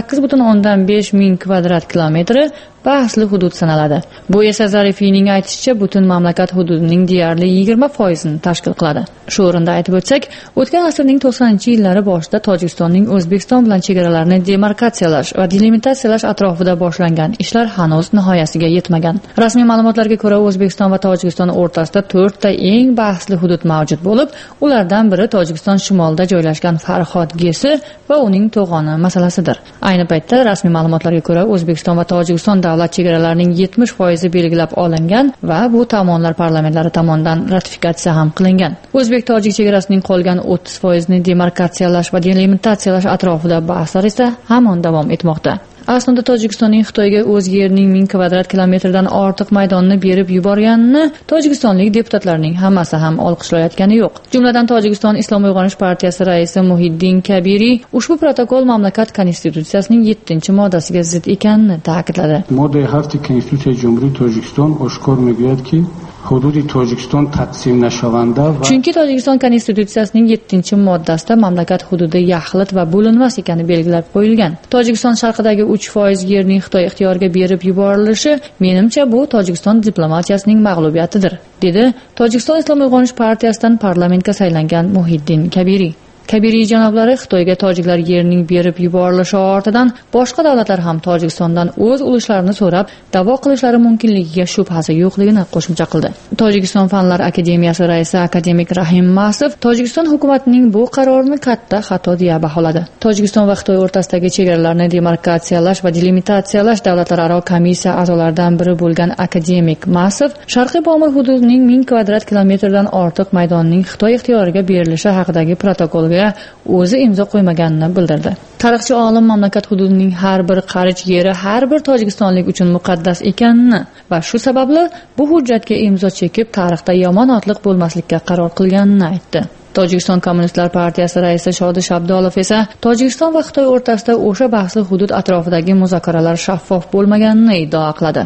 Speaker 7: 28.5 ming kvadrat kilometri bahsli hudud sanaladi. Bu esa Zarifiyning aytishicha butun mamlakat hududining deyarli 20% ni tashkil qiladi. Shu o'rinda aytib o'tsak, o'tgan asrning 90-yillari boshida Tojikistonning O'zbekiston bilan chegaralarini demarkatsiyalash va delimitatsiyalash atrofida boshlangan ishlar hanuz nihoyasiga yetmagan. Rasmiy ma'lumotlarga ko'ra, O'zbekiston va Tojikiston o'rtasida 4 ta eng bahsli hudud mavjud bo'lib, ulardan biri Tojikiston shimolida joylashgan Farhod Gesi va uning to'g'oni masalasidir. Ayni paytda rasmiy ma'lumotlarga ko'ra, O'zbekiston va Tojikiston davlat chegaralarining 70% belgilab olingan va bu tomonlar parlamentlari tomonidan ratifikatsiya ham qilingan. O'zbek-tojik chegarasining qolgan 30% ni demarkatsiyalash va delimitatsiyalash atrofida bahslar esa hamon davom etmoqda. Aslida Tojikistonning Xitoyga o'z yerining 1000 kvadrat kilometrdan ortiq maydonni berib yuborganini tojikistonlik deputatlarning hammasi ham olqishlayotgani yo'q. Jumladan Tojikiston Islom uyg'onish partiyasi raisi Muhiddin Kabiri ushbu protokol mamlakat konstitutsiyasining 7-moddasiga zid ekanini ta'kidladi.
Speaker 11: Modda 7 Konstitutsiya Jumhuriyat Tojikiston oshkor meguyadki hududi Tojikiston taqsim nashavanda va
Speaker 7: chunki Tojikiston konstitutsiyasining 7-moddasida mamlakat hududi yaxlit va bo'linmas ekani belgilab qo'yilgan. Tojikiston sharqidagi 3% yerning Xitoy ixtiyoriga berib yuborilishi, menimcha, bu Tojikiston diplomatiyasining mag'lubiyatidir, dedi Tojikiston Islom uyg'onish partiyasidan parlamentga saylangan Muhiddin Kabiri. Kabiri janoblari Xitoyga tojiklar yerining berib yuborilishi ortidan boshqa davlatlar ham Tojikistondan o'z ulushlarini so'rab, da'vo qilishlari mumkinligiga shubhasi yo'qligini qo'shimcha qildi. Tojikiston Fanlar akademiyasi raisi akademik Rahim Masov Tojikiston hukumatining bu qarorini katta xato deya baholadi. Tojikiston va Xitoy o'rtasidagi chegaralarni demarkatsiyalash va delimitatsiyalash davlatlararo komissiya a'zolaridan biri bo'lgan akademik Masov Sharqiy Pomir hududining 1000 kvadrat kilometrdan ortiq maydonning Xitoy ixtiyoriga berilishi haqidagi protokolga o'zi imzo qo'ymaganini bildirdi. Tarixchi olim mamlakat hududining har bir qarich yeri har bir tojikistonlik uchun muqaddas ekanini va shu sababli bu hujjatga imzo chekib tarixda yomon otliq bo'lmaslikka qaror qilganini aytdi. Tojikiston Kommunistlar partiyasi raisi Shodi Shabdolov esa Tojikiston va Xitoy o'rtasida o'sha bahsli hudud atrofidagi muzokaralar shaffof bo'lmaganini iddao qiladi.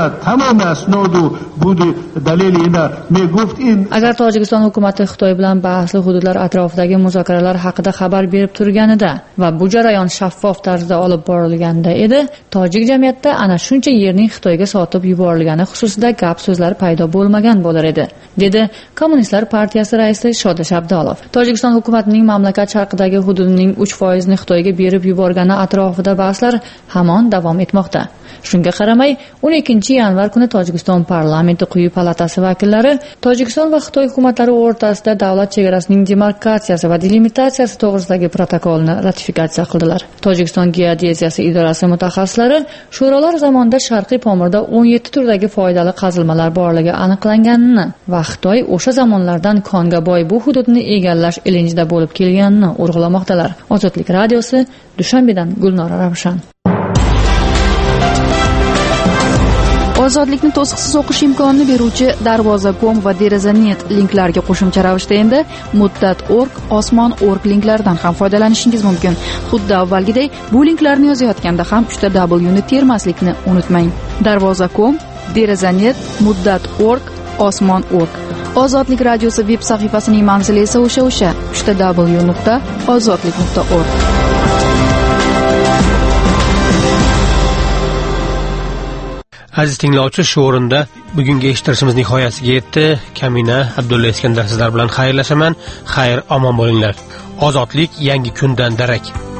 Speaker 7: Agar Tojikiston hukumati Xitoy bilan bahsli hududlar atrofidagi muzokaralar haqida xabar berib turganida va bu jarayon shaffof tarzda olib borilganda edi, tojik jamiyatida ana shuncha yerning Xitoyga sotib yuborilgani xususida gap so'zlar paydo bo'lmagan bo'lar edi. dedi Kommunistlar partiyasi raisi Shodash Abdolov. Tojikiston hukumatining mamlakat sharqidagi hududining 3% ni Xitoyga berib yuborgani atrofida bahslar hamon davom etmoqda. Shunga qaramay, 12 yanvar kuni Tojikiston parlamenti quyi palatasi vakillari Tojikiston va Xitoy hukumatlari o'rtasida davlat chegarasining demarkatsiyasi va delimitatsiyasi to'g'risidagi protokolni ratifikatsiya qildilar. Tojikiston geodeziyasi idorasi mutaxassislari sho'rolar zamonida Sharqiy Pomirda 17 turdagi foydali qazilmalar borligi aniqlanganini va Xitoy o'sha zamonlardan konga boy bu hududni egallash ilinjida bo'lib kelganini urg'ulamoqdalar. Ozodlik radiosi, Dushanbedan Gulnora Ravshan.
Speaker 8: Ozodlikni to'siqsiz o'qish imkonini beruvchi Darvoza.com va Deraza.net linklarga qo'shimcha ravishda endi Muddat.org, Osmon.org linklaridan ham foydalanishingiz mumkin. Xuddi avvalgidek bu linklarni yozayotganda ham 3W ni termaslikni unutmang. Darvoza.com, Deraza.net, Muddat.org, Osmon.org. Ozodlik radiosi veb sahifasining manzili esa o'sha 3W.ozodlik.org.
Speaker 1: Aziz tinglovchi, shu o'rinda bugungi eshittirishimiz nihoyasiga yetdi. Kamina Abdulla Iskandar sizlar bilan xayrlashaman. Xayr, omon bo'linglar. Ozodlik yangi kundan darak.